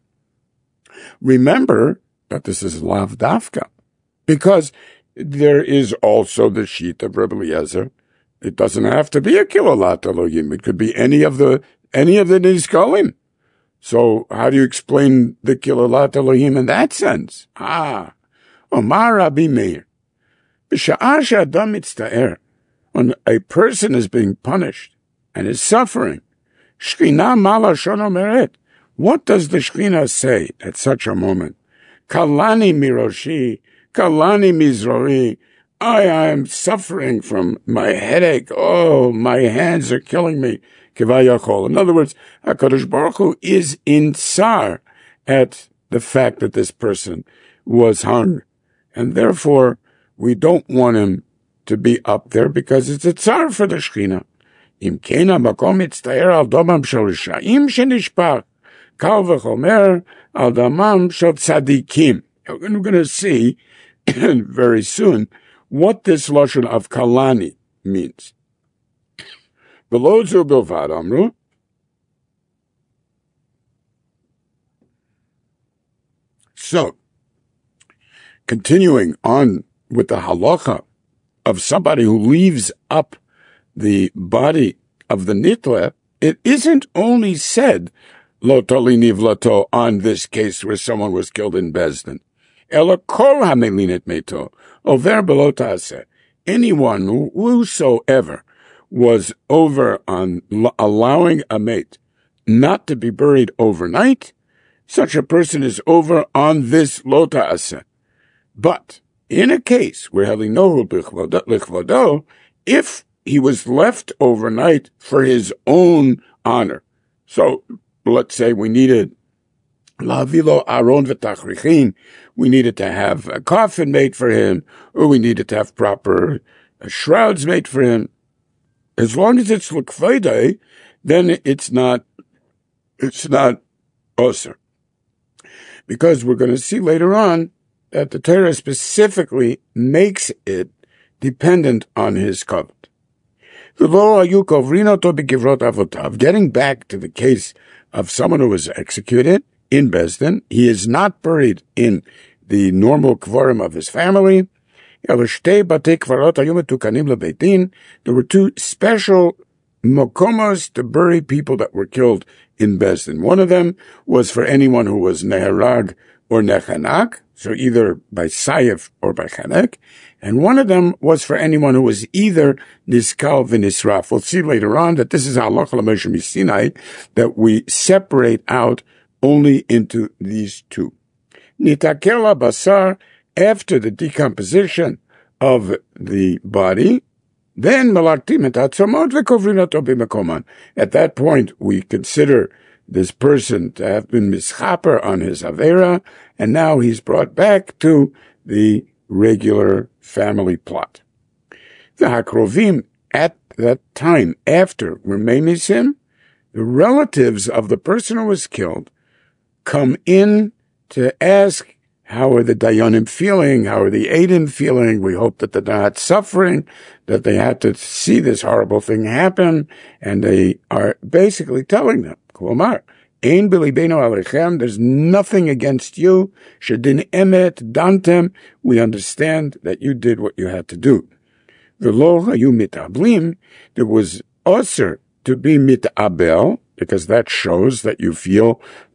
remember that this is Lav Dafka, because there is also the sheet of Rebbe Eliezer. It doesn't have to be a Kilalat Elohim. It could be any of the any of the Nizkalim. So how do you explain the Kilalat Elohim in that sense? Ah, Omar Rabbi Meir, b'sha'ah she'adam mitzta'er, when a person is being punished and is suffering, Shekhinah ma lashon omeret. What does the Shekhinah say at such a moment? Kalani miroshi, kalani mizrori. I am suffering from my headache. Oh, my hands are killing me. Kivayachol. In other words, HaKadosh Baruch Hu is in tsar at the fact that this person was hung. And therefore, we don't want him to be up there because it's a tsar for the Shekhinah. Im kena makom mitztaer al domam shel rishayim shenishpach, kal v'chomer al damam shel tzadikim. We're going to see very soon what this lashon of kalani means. Below zu bilvad amru. So, continuing on with the halacha of somebody who leaves up the body of the nitla, it isn't only said lo toli nivlato on this case where someone was killed in Bezdin. Ela kol hamelinet meto over below taaseh. Anyone who, whosoever was over on l- allowing a mate not to be buried overnight, such a person is over on this lo taaseh. But in a case where halinohu lichvodo, if he was left overnight for his own honor, so let's say we needed lavilo aron v'tachrichin, we needed to have a coffin made for him, or we needed to have proper uh, shrouds made for him. As long as it's l'kvaydai, then it's not, it's not osir. Because we're going to see later on that the Torah specifically makes it dependent on his covenant. Getting back to the case of someone who was executed in Bezdin, he is not buried in the normal kvarim of his family. There were two special mokomos to bury people that were killed in Bezdin. One of them was for anyone who was neherag or nechanak, so either by sayef or by chanek, and one of them was for anyone who was either niskal v'nisraf. We'll see later on that this is halacha l'Moshe Misinai, that we separate out only into these two. Nitakela basar, after the decomposition of the body, then malaktim et atzamot v'kovrin b'makoman. At that point, we consider this person to have been mischaper on his avera, and now he's brought back to the regular family plot. The hakrovim at that time, after Rememisim, the relatives of the person who was killed come in to ask, how are the Dayanim feeling? How are the Eidim feeling? We hope that they're not suffering, that they had to see this horrible thing happen, and they are basically telling them, Kumar, Ein b'libeinu alechem, there's nothing against you. Shedin emet dantem, we understand that you did what you had to do. V'lo hayu mitablim, there was also to be mitabel, because that shows that you feel that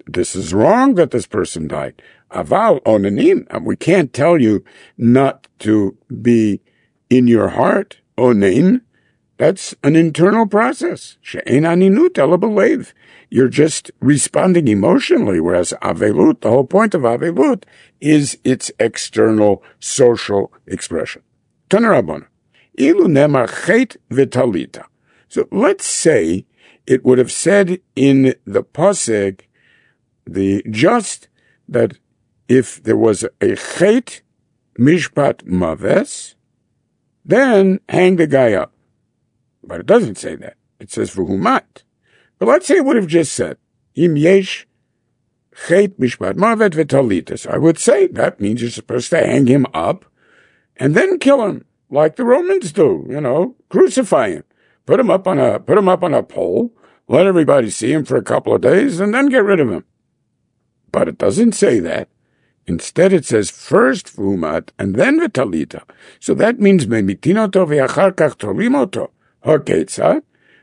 this is wrong that this person died. Aval onanim, we can't tell you not to be in your heart, onain. That's an internal process. She'ein aninut ela b'leiv. You're just responding emotionally, whereas avelut, the whole point of avelut, is its external social expression. Tanarabona. Ilu nemar chet v'talita. So let's say it would have said in the pasuk, the just, that if there was a chet mishpat maves, then hang the guy up. But it doesn't say that. It says v'humat. But let's say it would have just said, Im yesh chet mishpat mavet v'talita. So I would say that means you're supposed to hang him up and then kill him, like the Romans do, you know, crucify him. Put him up on a, put him up on a pole, let everybody see him for a couple of days, and then get rid of him. But it doesn't say that. Instead, it says first v'humat and then v'talita. So that means memitinoto v'achar kach tolimoto. Haketzad.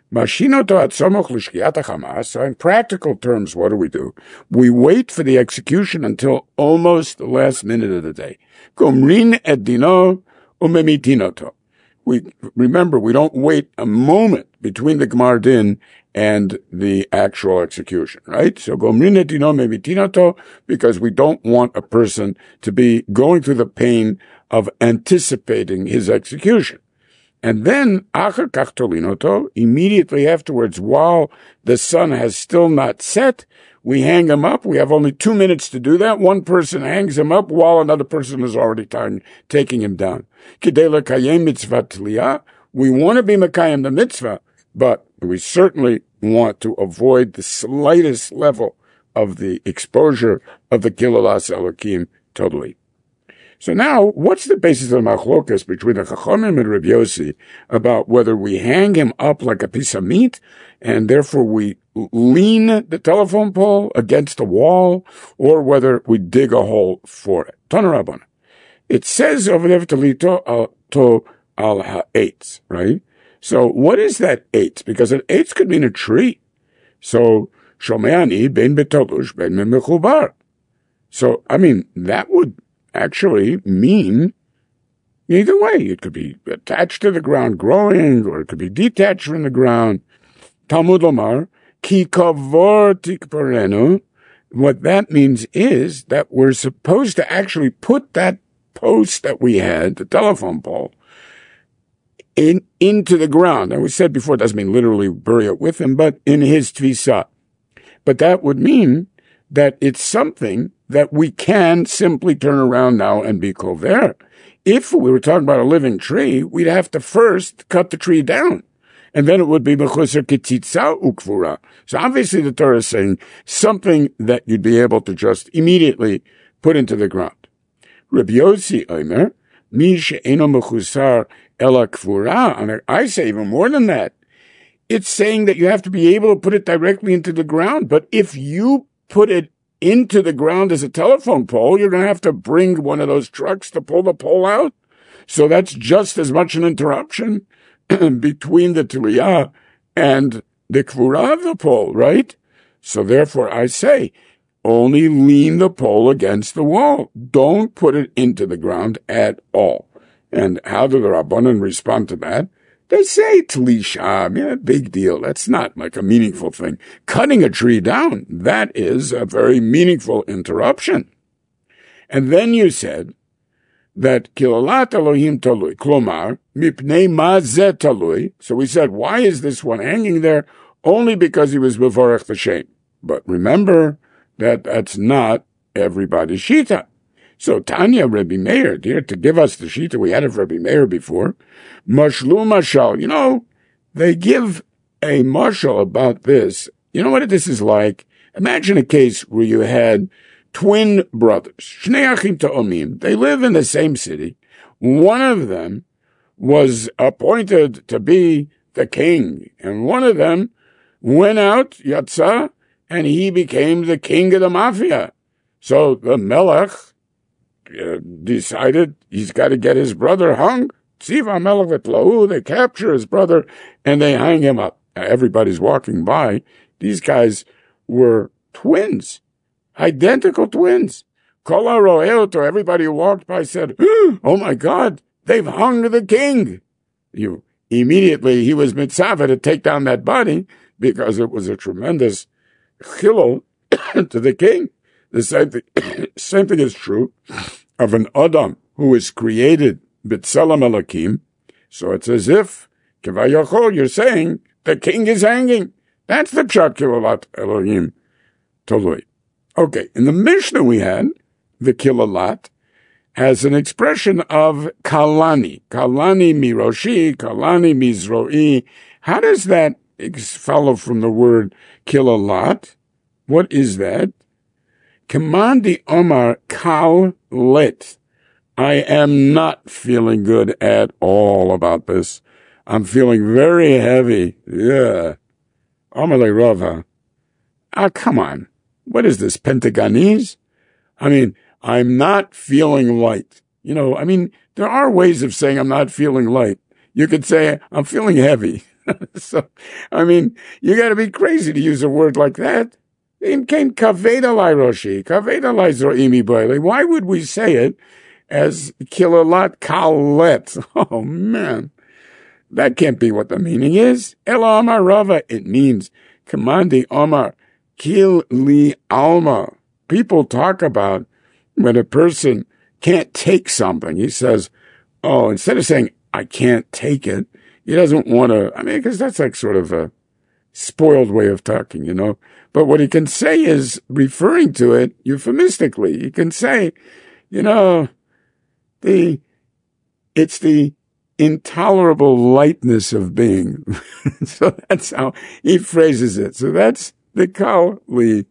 So in practical terms, what do we do? We wait for the execution until almost the last minute of the day. Gomrin et dino umemitinoto. We remember we don't wait a moment between the Gmar Din and the actual execution, right? So gomrin et dino umemitinoto, because we don't want a person to be going through the pain of anticipating his execution. And then, achar kach tolinoto, immediately afterwards, while the sun has still not set, we hang him up. We have only two minutes to do that. One person hangs him up while another person is already time, taking him down. Kidei lekayem mitzvah tliyah. We want to be mekayem the mitzvah, but we certainly want to avoid the slightest level of the exposure of the kilalas elokim totally. So now, what's the basis of the machlokas between the Chachamim and Rabbi Yossi about whether we hang him up like a piece of meat, and therefore we lean the telephone pole against the wall, or whether we dig a hole for it? Tanarabana. It says over there to to al ha'etz, right? So what is that eitz? Because an eitz could mean a tree. So shomeani ben betalush ben mechubar. So I mean that would actually mean either way. It could be attached to the ground, growing, or it could be detached from the ground. Talmud Lomar, ki kavor tikparenu. What that means is that we're supposed to actually put that post that we had, the telephone pole, in into the ground. And we said before, it doesn't mean literally bury it with him, but in his tvisa. But that would mean that it's something that we can simply turn around now and be kover. If we were talking about a living tree, we'd have to first cut the tree down. And then it would be mechuser ketitza ukvura. So obviously the Torah is saying something that you'd be able to just immediately put into the ground. Rabbi Yossi Omer, mi she'eno mechusar ela kvura. And I say even more than that. It's saying that you have to be able to put it directly into the ground. But if you put it into the ground as a telephone pole, you're going to have to bring one of those trucks to pull the pole out. So that's just as much an interruption between the Tuliyah and the Kvura of the pole, right? So therefore I say, only lean the pole against the wall. Don't put it into the ground at all. And how do the Rabbanan respond to that? They say Tlisha, yeah, big deal. That's not like a meaningful thing. Cutting a tree down, that is a very meaningful interruption. And then you said that Kilalat Elohim Talui, Klomar, Mipnei Mazet Talui. So we said, why is this one hanging there? Only because he was Bevorech the Shem. But remember that that's not everybody's Shita. So Tanya Rebbe Meir, dear, to give us the Shita, we had it for Rebbe Meir before. Mashlu Mashal, you know, they give a mashal about this. You know what this is like? Imagine a case where you had twin brothers, Shnei Achim Ta'omim. They live in the same city. One of them was appointed to be the king, and one of them went out, Yatsa, and he became the king of the mafia. So the Melech uh, decided he's got to get his brother hung. Tziva Melech v'Tlahu, they capture his brother, and they hang him up. Everybody's walking by. These guys were twins. Identical twins. Kol haro'eh, everybody who walked by said, oh my God, they've hung the king. You immediately, he was mitzvah to take down that body because it was a tremendous chilul to the king. The same thing, same thing is true of an Adam who is created b'tselem Elokim. So it's as if, kivayachol, you're saying the king is hanging. That's the pshat kilulat Elohim tolui. Okay, in the Mishnah we had, the kilulat has an expression of kalani. Kalani miroshi, kalani mizroi. How does that follow from the word kilulat? What is that? Kamandi Omar kal lit. I am not feeling good at all about this. I'm feeling very heavy. Yeah. Amalei Rava. Ah, come on. What is this, Pentagonese? I mean, I'm not feeling light. You know, I mean, there are ways of saying I'm not feeling light. You could say I'm feeling heavy. So, I mean, you got to be crazy to use a word like that. Why would we say it as kilalat kalet? Oh, man. That can't be what the meaning is. Ela Amar Rava. It means, Kamandi Omar, kil li alma. People talk about when a person can't take something. He says, oh, instead of saying, I can't take it, he doesn't want to, I mean, because that's like sort of a spoiled way of talking, you know. But what he can say is referring to it euphemistically. He can say, you know, the, it's the intolerable lightness of being. So that's how he phrases it. So that's the kali.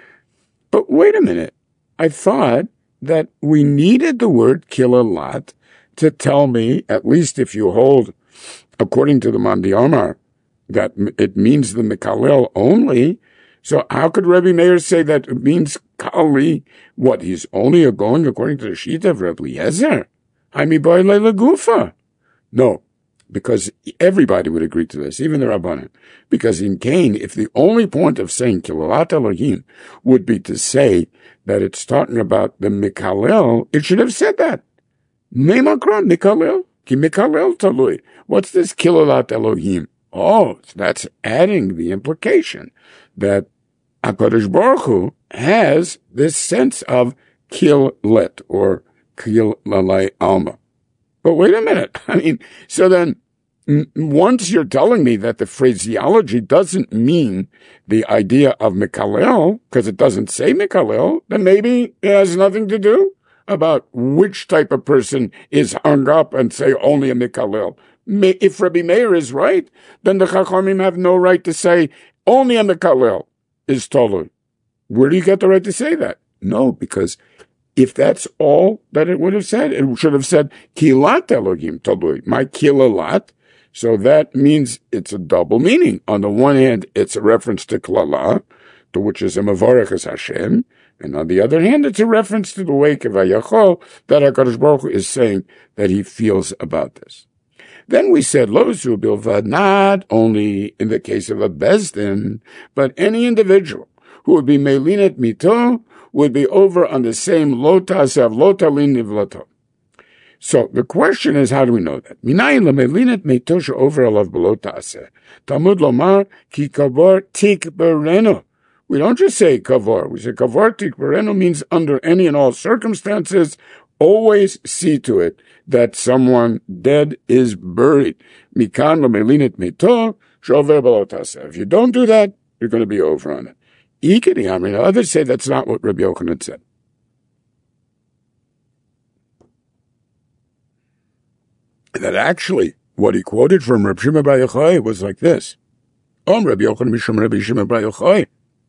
But wait a minute. I thought that we needed the word kilalat to tell me, at least if you hold, according to the Mandi Omar, that it means the Mikalel only. So how could Rebbe Meir say that it means Kali? What, he's only going according to the Shita of Rebbe Eliezer? Haimi boy leila gufa. No, because everybody would agree to this, even the Rabbanim. Because in Cain, if the only point of saying Kilalat Elohim would be to say that it's talking about the Mikalel, it should have said that. Memakron Mikalel, ki Mikalel talui. What's this Kilalat Elohim? Oh, that's adding the implication that HaKadosh Baruch Hu has this sense of kilet, or kil lalei alma. But wait a minute. I mean, so then, once you're telling me that the phraseology doesn't mean the idea of Mikalel, because it doesn't say Mikalel, then maybe it has nothing to do about which type of person is hung up and say only a Mikalel. If Rabbi Meir is right, then the Chachamim have no right to say only a Mikalel is Tolu. Where do you get the right to say that? No, because if that's all that it would have said, it should have said Kilat Elohim Tolu, my Kilalat. So that means it's a double meaning. On the one hand, it's a reference to Klala, to which is a Mavarech as Hashem, and on the other hand, it's a reference to the way Kevayachol that HaKadosh Baruch Hu is saying that he feels about this. Then we said, Lo zu bilvad, not only in the case of a Bezdin, but any individual who would be Melinet Mito would be over on the same Lotasav, Lotalin Nivlato. So the question is, how do we know that? Minayin lemelinet meitosha over alav belotase. Talmud lomar ki kavor tik bereno. We don't just say kavor. We say kavor tik bereno means under any and all circumstances, always see to it that someone dead is buried. Mikan lemelinet meito shover belotase. If you don't do that, you're going to be over on it. Ikedi, I mean, others say that's not what Rabbi Yochanan said. That actually, what he quoted from Rabbi Shimon bar Yochai was like this. Om Rabbi Yochanan mishum Rabbi Shimon bar Yochai.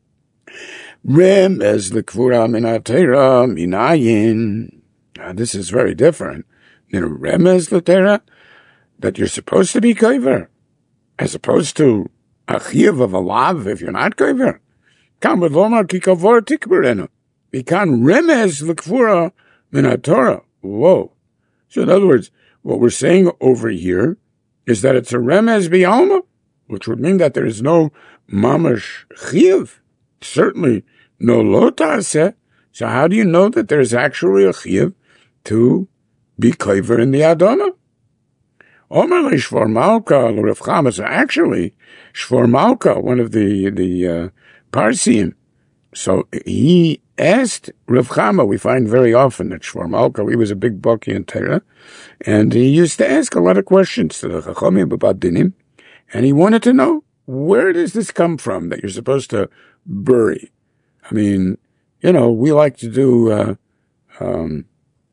Remez l'kvura min ha'teira minayin. This is very different. You know, remez l'teira, that you're supposed to be kover, as opposed to a chiyuv of a lav if you're not kover. Kam v'lomar ki kavor tikberenu. Mikan remez l'kvura min ha'torah. Whoa. So in other words, what we're saying over here is that it's a remez bi'alma, which would mean that there is no mamash chiyuv, certainly No lo ta'aseh. So how do you know that there's actually a chiyuv to be kover in the Adama? Omer le Shvor Malka, Rav Chama. So actually, Shvor Malka, one of the, the, uh, Parsim, so he asked Rav Chama. We find very often that Shvor Malka, he was a big baki in Torah, and he used to ask a lot of questions to the Chachamim about dinim, and he wanted to know, where does this come from that you're supposed to bury? I mean, you know, we like to do, uh, um,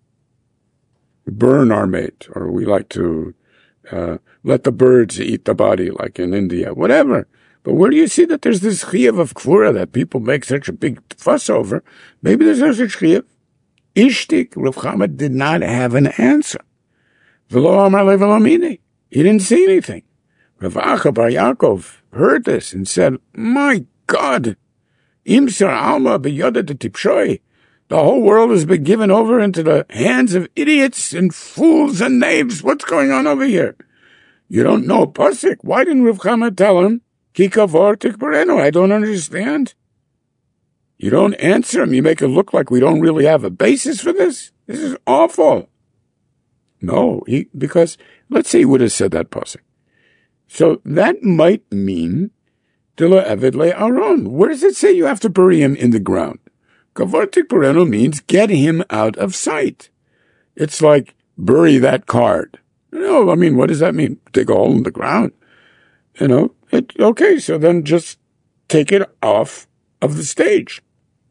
burn our mate, or we like to, uh, let the birds eat the body, like in India, whatever. But where do you see that there's this chiyuv of kfura that people make such a big fuss over? Maybe there's no such chiyuv. Ishtik, Rav Chama did not have an answer. V'lo amar le v'lo mini. He didn't say anything. Rav Acha bar Yaakov heard this and said, my God, imsar alma beyoda de tipshoi. The whole world has been given over into the hands of idiots and fools and knaves. What's going on over here? You don't know Pasuk. Why didn't Rav Chama tell him? Kikavor tikbareno. I don't understand. You don't answer him. You make it look like we don't really have a basis for this. This is awful. No, he, because let's say he would have said that Pasuk. So that might mean Dila Eved Le Aron. Where does it say you have to bury him in the ground? Kavartik Pareno means get him out of sight. It's like bury that card. No, I mean, what does that mean? Dig a hole in the ground. You know, it, okay, so then just take it off of the stage.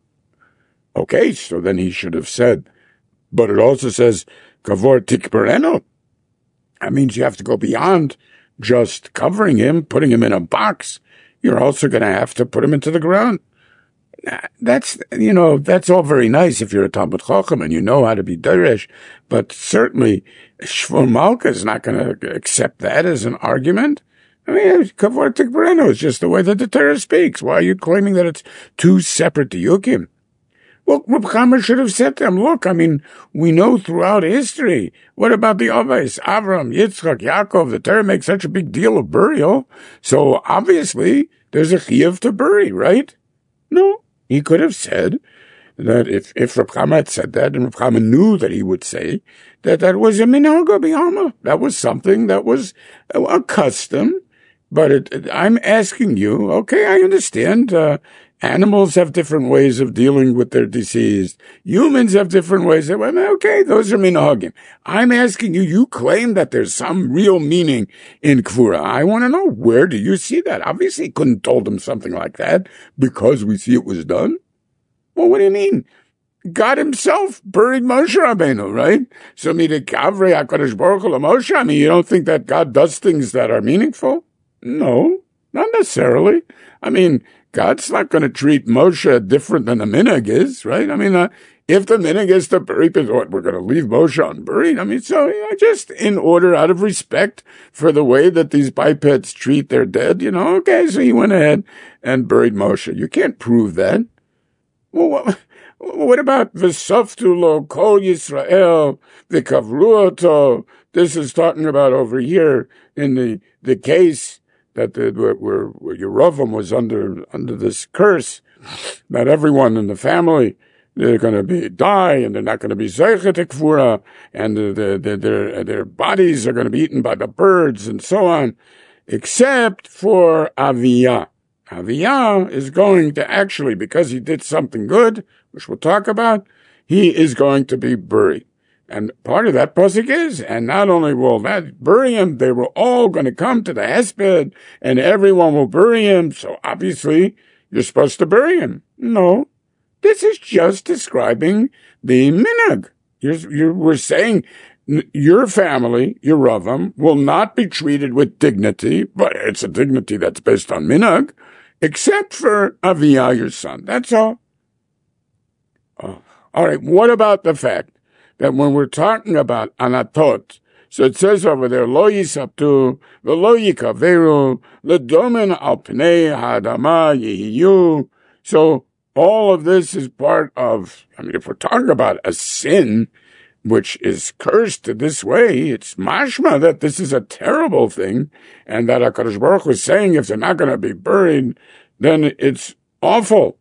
Okay, so then he should have said, but it also says Kavartik Pareno. That means you have to go beyond just covering him, putting him in a box. You're also going to have to put him into the ground. That's, you know, that's all very nice if you're a Talmud Chacham and you know how to be Deresh, but certainly Shvor Malka is not going to accept that as an argument. I mean, Kavor Tikbareno is just the way that the Torah speaks. Why are you claiming that it's two separate diukim? Well, Reb Chama should have said to him, look, I mean, we know throughout history, what about the Avos, Avram, Yitzchak, Yaakov? The Torah makes such a big deal of burial, so obviously there's a chiyuv to bury, right? No. He could have said that if, if Reb Chama had said that, and Reb Chama knew that he would say that that was a minhag b'alma. That was something that was a custom. But it, it, I'm asking you, okay, I understand, uh, animals have different ways of dealing with their deceased. Humans have different ways. Of, okay, those are minhagim. I'm asking you, you claim that there's some real meaning in Kfura. I want to know, where do you see that? Obviously, he couldn't told him something like that because we see it was done. Well, what do you mean? God himself buried Moshe Rabbeinu, right? So, Kavrei HaKadosh Baruch Hu Moshe, I mean, you don't think that God does things that are meaningful? No, not necessarily. I mean, God's not going to treat Moshe different than the minhag is, right? I mean, uh, if the minhag is to bury people, what, we're going to leave Moshe unburied? I mean, so, you know, just in order, out of respect for the way that these bipeds treat their dead, you know, okay, so he went ahead and buried Moshe. You can't prove that. Well, what, what about V'softu lo kol Yisrael v'kavruoto? This is talking about over here in the, the case that the, where, where, where Yerovam was under, under this curse, that everyone in the family, they're going to be, die, and they're not going to be zeichet ekvura, and the, the, the, their, their bodies are going to be eaten by the birds, and so on, except for Aviyah. Aviyah is going to actually, because he did something good, which we'll talk about, he is going to be buried. And part of that pasuk is, and not only will that bury him, they were all going to come to the hesped, and everyone will bury him. So obviously, you're supposed to bury him. No, this is just describing the minhag. You're, you're, we're saying your family, your Ravam, will not be treated with dignity, but it's a dignity that's based on minhag, except for Aviyah, your son. That's all. Oh. All right. What about the fact that when we're talking about anatot, so it says over there, lo yisaptu, v'lo yikaveru, ledomen al pnei ha'adama yehiyu. So all of this is part of, I mean, if we're talking about a sin, which is cursed this way, it's mashma that this is a terrible thing, and that HaKadosh Baruch Hu is saying if they're not going to be buried, then it's awful.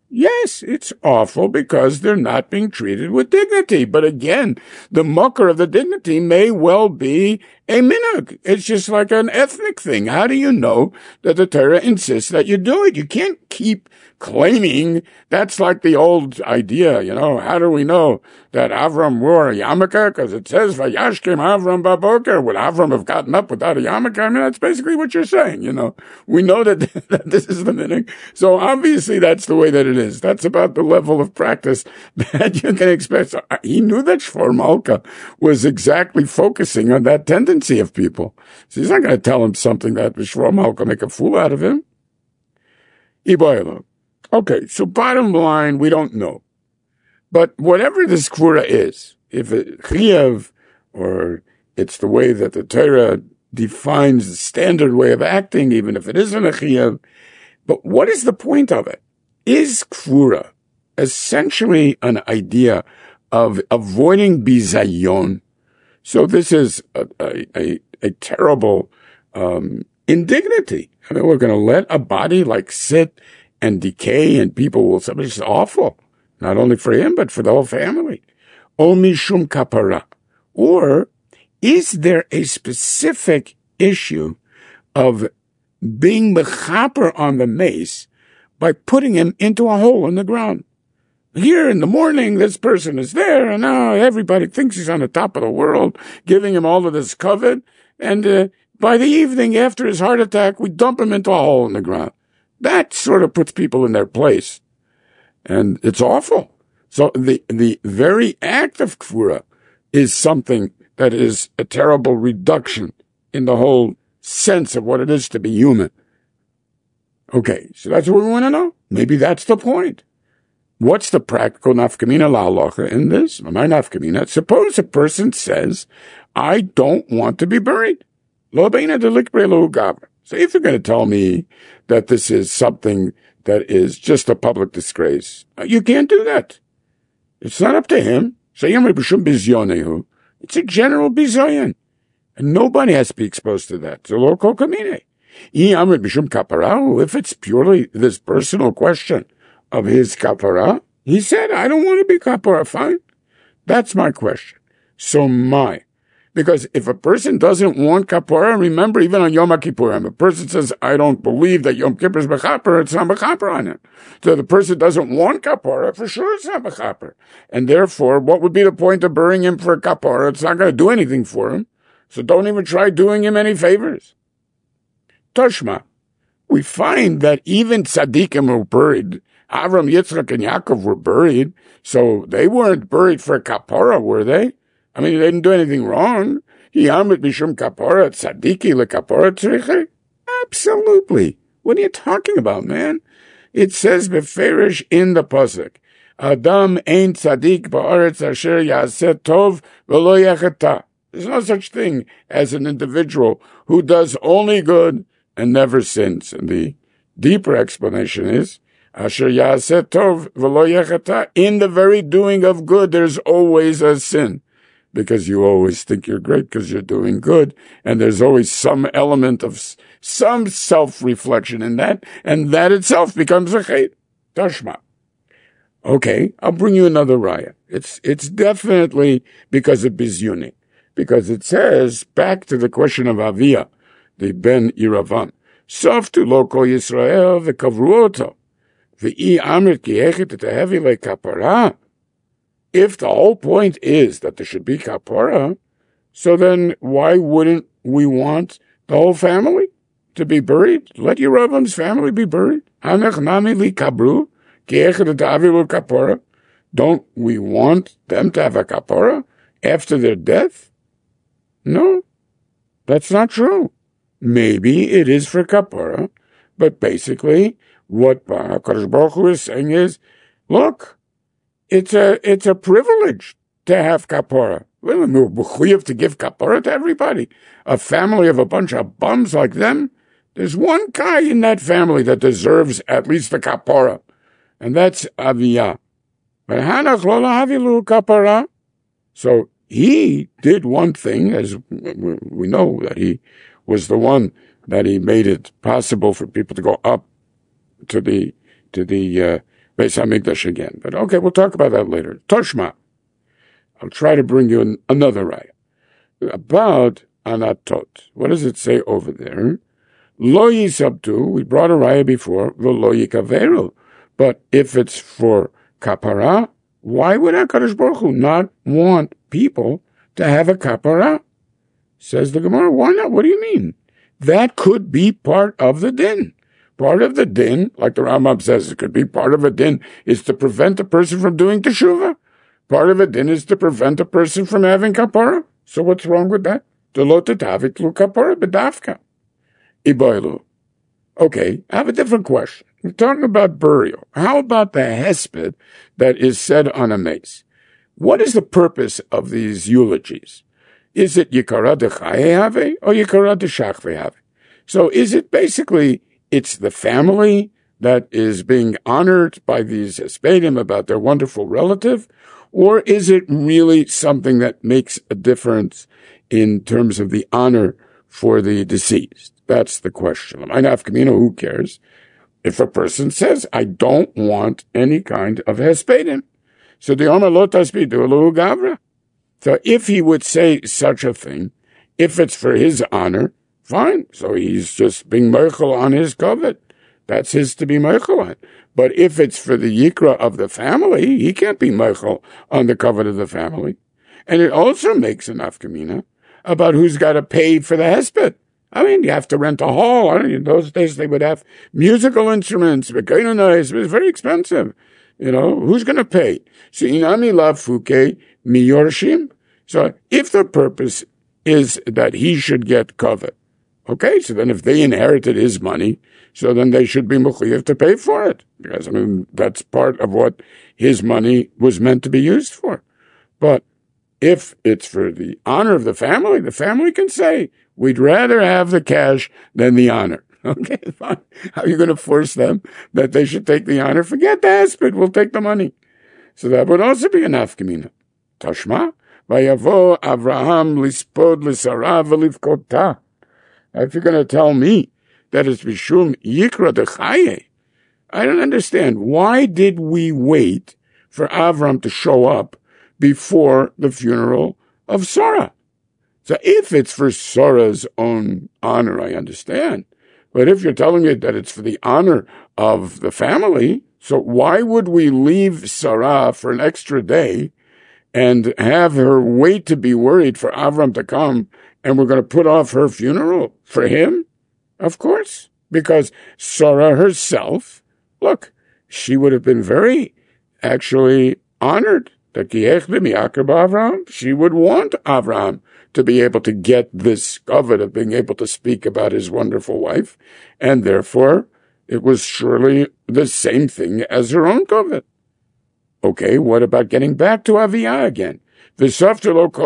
Yes, it's awful because they're not being treated with dignity. But again, the mucker of the dignity may well be a minhag. It's just like an ethnic thing. How do you know that the Torah insists that you do it? You can't keep claiming that's like the old idea, you know. How do we know that Avram wore a yarmulke? Because it says, Vayashkem Avram baboker. Would Avram have gotten up without a yarmulke? I mean, that's basically what you're saying, you know. We know that, that this is the minhag. So obviously that's the way that it is. That's about the level of practice that you can expect. So he knew that Shlomo Malka was exactly focusing on that tendency of people. So he's not going to tell him something that Shlomo Malka make a fool out of him. Iboyelo. Okay, so bottom line, we don't know. But whatever this kvura is, if it chiyuv, or it's the way that the Torah defines the standard way of acting, even if it isn't a chiyuv, but what is the point of it? Is kvura essentially an idea of avoiding bizayon? So this is a, a, a, a terrible um, indignity. I mean, we're going to let a body like sit and decay, and people will say, it's awful, not only for him, but for the whole family. O mishum kapara. Or is there a specific issue of being mechaper on the mace by putting him into a hole in the ground? Here in the morning, this person is there, and now everybody thinks he's on the top of the world, giving him all of this covet, and uh, by the evening, after his heart attack, we dump him into a hole in the ground. That sort of puts people in their place. And it's awful. So the, the very act of kvura is something that is a terrible reduction in the whole sense of what it is to be human. Okay, so that's what we want to know. Maybe that's the point. What's the practical nafkamina la'alocha in this? My nafkamina. Suppose a person says, I don't want to be buried. Lo beina delikbre lo gavra. So if you're going to tell me that this is something that is just a public disgrace, you can't do that. It's not up to him. It's a general bizayon. And nobody has to be exposed to that. So lo kol kamine. If it's purely this personal question of his kapara, he said, I don't want to be kapara. Fine. That's my question. So my. Because if a person doesn't want kapara, remember, even on Yom Kippurim, a person says, I don't believe that Yom Kippur is mechaper, it's not mechaper on it. So the person doesn't want kapara, for sure it's not mechaper. And therefore, what would be the point of burying him for a kapara? It's not going to do anything for him. So don't even try doing him any favors. Toshma, we find that even tzaddikim were buried. Avram, Yitzchak, and Yaakov were buried. So they weren't buried for a kapara, were they? I mean, they didn't do anything wrong. Absolutely. What are you talking about, man? It says beferish in the pasuk, Adam ein tzaddik ba'aretz asher yaseh tov v'lo yachata. There's no such thing as an individual who does only good and never sins. And the deeper explanation is, asher yaseh tov v'lo yachata. In the very doing of good, there's always a sin. Because you always think you're great because you're doing good, and there's always some element of some self-reflection in that, and that itself becomes a chait. Tashma. Okay, I'll bring you another raya. It's it's definitely because of bizyuni, because it says, back to the question of Avia, the Ben Iravan, Softu lo kol Yisrael v'kavruoto, v'i amrit ki echet et hevi le kapara. If the whole point is that there should be kapara, so then why wouldn't we want the whole family to be buried? Let Yerovam's family be buried. Don't we want them to have a kapara after their death? No, that's not true. Maybe it is for kapara, but basically what HaKadosh Baruch Hu is saying is, look, It's a it's a privilege to have kapara. We're mechuyev to give kapara to everybody. A family of a bunch of bums like them, there's one guy in that family that deserves at least the kapara, and that's Aviyah. But Hanach lo lahavilu kapara. So he did one thing, as we know that he was the one that he made it possible for people to go up to the to the uh, Beis Hamikdash again. But okay, we'll talk about that later. Toshma. I'll try to bring you an, another raya. About Anatot. What does it say over there? Lo yisabtu, we brought a raya before, v'lo yikaveru. But if it's for kapara, why would HaKadosh Baruch Hu not want people to have a kapara? Says the Gemara, why not? What do you mean? That could be part of the din. Part of the din, like the Rambam says, it could be part of a din, is to prevent a person from doing teshuvah. Part of a din is to prevent a person from having kapara. So what's wrong with that? Lo tetavit lu kapara b'dafka. Iboilu. Okay, I have a different question. We're talking about burial. How about the hesped that is said on a mace? What is the purpose of these eulogies? Is it yikara dechaye have or yikara deshachve have? So is it basically, it's the family that is being honored by these hespedim about their wonderful relative? Or is it really something that makes a difference in terms of the honor for the deceased? That's the question. Who cares? If a person says, I don't want any kind of hespedim. So the Omer lo taspidu lo gavra. So if he would say such a thing, if it's for his honor, fine. So he's just being meichel on his covet. That's his to be meichel on. But if it's for the yikra of the family, he can't be meichel on the covet of the family. And it also makes an afkamina about who's got to pay for the hesped. I mean, you have to rent a hall. In those days, they would have musical instruments. It was very expensive. You know, who's going to pay? So, inami la fuke miyorshim. So, if the purpose is that he should get covet, okay, so then if they inherited his money, so then they should be mechuyev to pay for it. Because, I mean, that's part of what his money was meant to be used for. But if it's for the honor of the family, the family can say, we'd rather have the cash than the honor. Okay, fine. How are you going to force them that they should take the honor? Forget the hesped, we'll take the money. So that would also be an afkamina. Tashma, vayavo Avraham lispod l'sara v'livkota. If you're going to tell me that it's bishum yikra dechaye, I don't understand. Why did we wait for Avram to show up before the funeral of Sarah? So if it's for Sarah's own honor, I understand. But if you're telling me that it's for the honor of the family, so why would we leave Sarah for an extra day and have her wait to be worried for Avram to come, and we're going to put off her funeral for him? Of course, because Sarah herself, look, she would have been very actually honored that she would want Avram to be able to get this covet of being able to speak about his wonderful wife, and therefore it was surely the same thing as her own covet. Okay, what about getting back to Aviyah again? If you're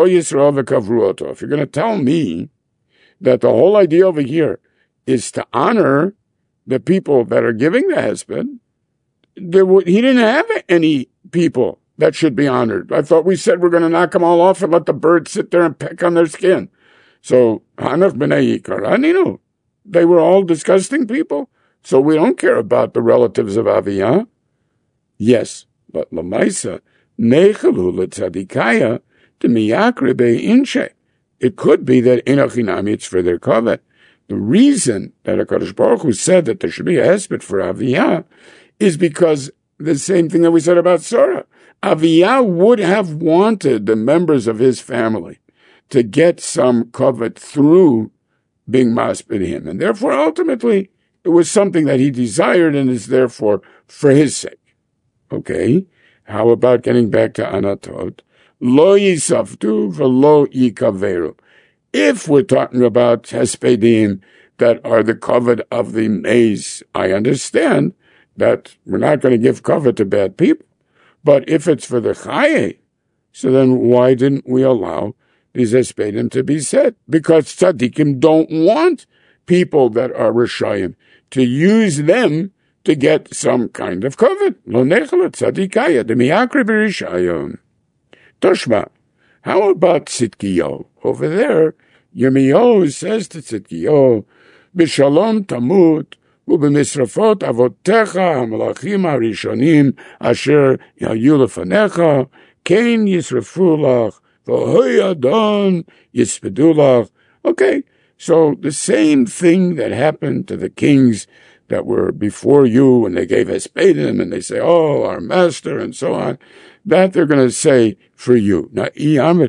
going to tell me that the whole idea over here is to honor the people that are giving the husband, there would, he didn't have any people that should be honored. I thought we said we're going to knock them all off and let the birds sit there and peck on their skin. So, Hanach b'nei Yikaraninu, they were all disgusting people. So we don't care about the relatives of Aviyah. Yes, but Lamaisa, Nechelu l'tzadikaya, t'miyakre be'inshe. It could be that Enochinami, it's for their covet. The reason that HaKadosh Baruch Hu said that there should be a hesped for Aviyah is because the same thing that we said about Sarah. Aviyah would have wanted the members of his family to get some covet through being maspid him. And therefore, ultimately, it was something that he desired and is therefore for his sake. Okay, how about getting back to Anatot? Lo yisaftu v'lo yikaveru. If we're talking about hespedim that are the covet of the maze, I understand that we're not going to give covet to bad people. But if it's for the chaye, so then why didn't we allow these hespedim to be said? Because tzaddikim don't want people that are rishayim to use them to get some kind of covet. Lo nechel tzaddikaya demiyakre b'rishayim. Toshma, how about Tzidkiyo? Over there, Yirmiyahu says to Tzidkiyo, B'shalom tamut ובמשרפות אבותיך המלאכים הראשונים אשר היו לפניך, כן ישרפו לך, והוי אדון יספדו לך. Okay, so the same thing that happened to the kings that were before you when they gave Espedim and they say, oh, our master, and so on, that they're going to say for you. Now, if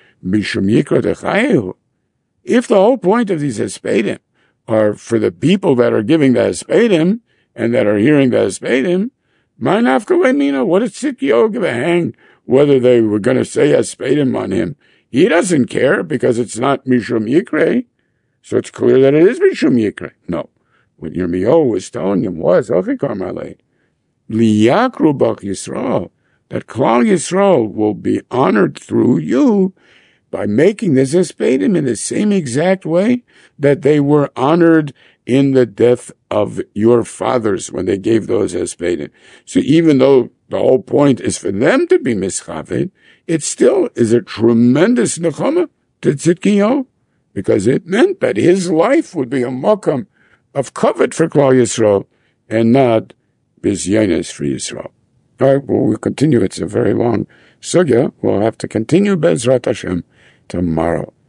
the whole point of these Espedim are for the people that are giving the Espedim and that are hearing the Espedim, what does Tzidkiyahu give a hang whether they were going to say Espedim on him? He doesn't care because it's not Mishum Yikre. So it's clear that it is Mishum Yikre. No. What Yirmiyahu was telling him was, Liyakru Bach Yisrael, that Klal Yisrael will be honored through you by making this Espedim in the same exact way that they were honored in the death of your fathers when they gave those Espedim. So even though the whole point is for them to be Mischaved, it still is a tremendous nechama to Tzidkiyahu, because it meant that his life would be a makam of covet for Klal Yisrael and not bizyanis for Yisrael. All right, well, we'll continue. It's a very long sugya. We'll have to continue Bezrat Hashem tomorrow.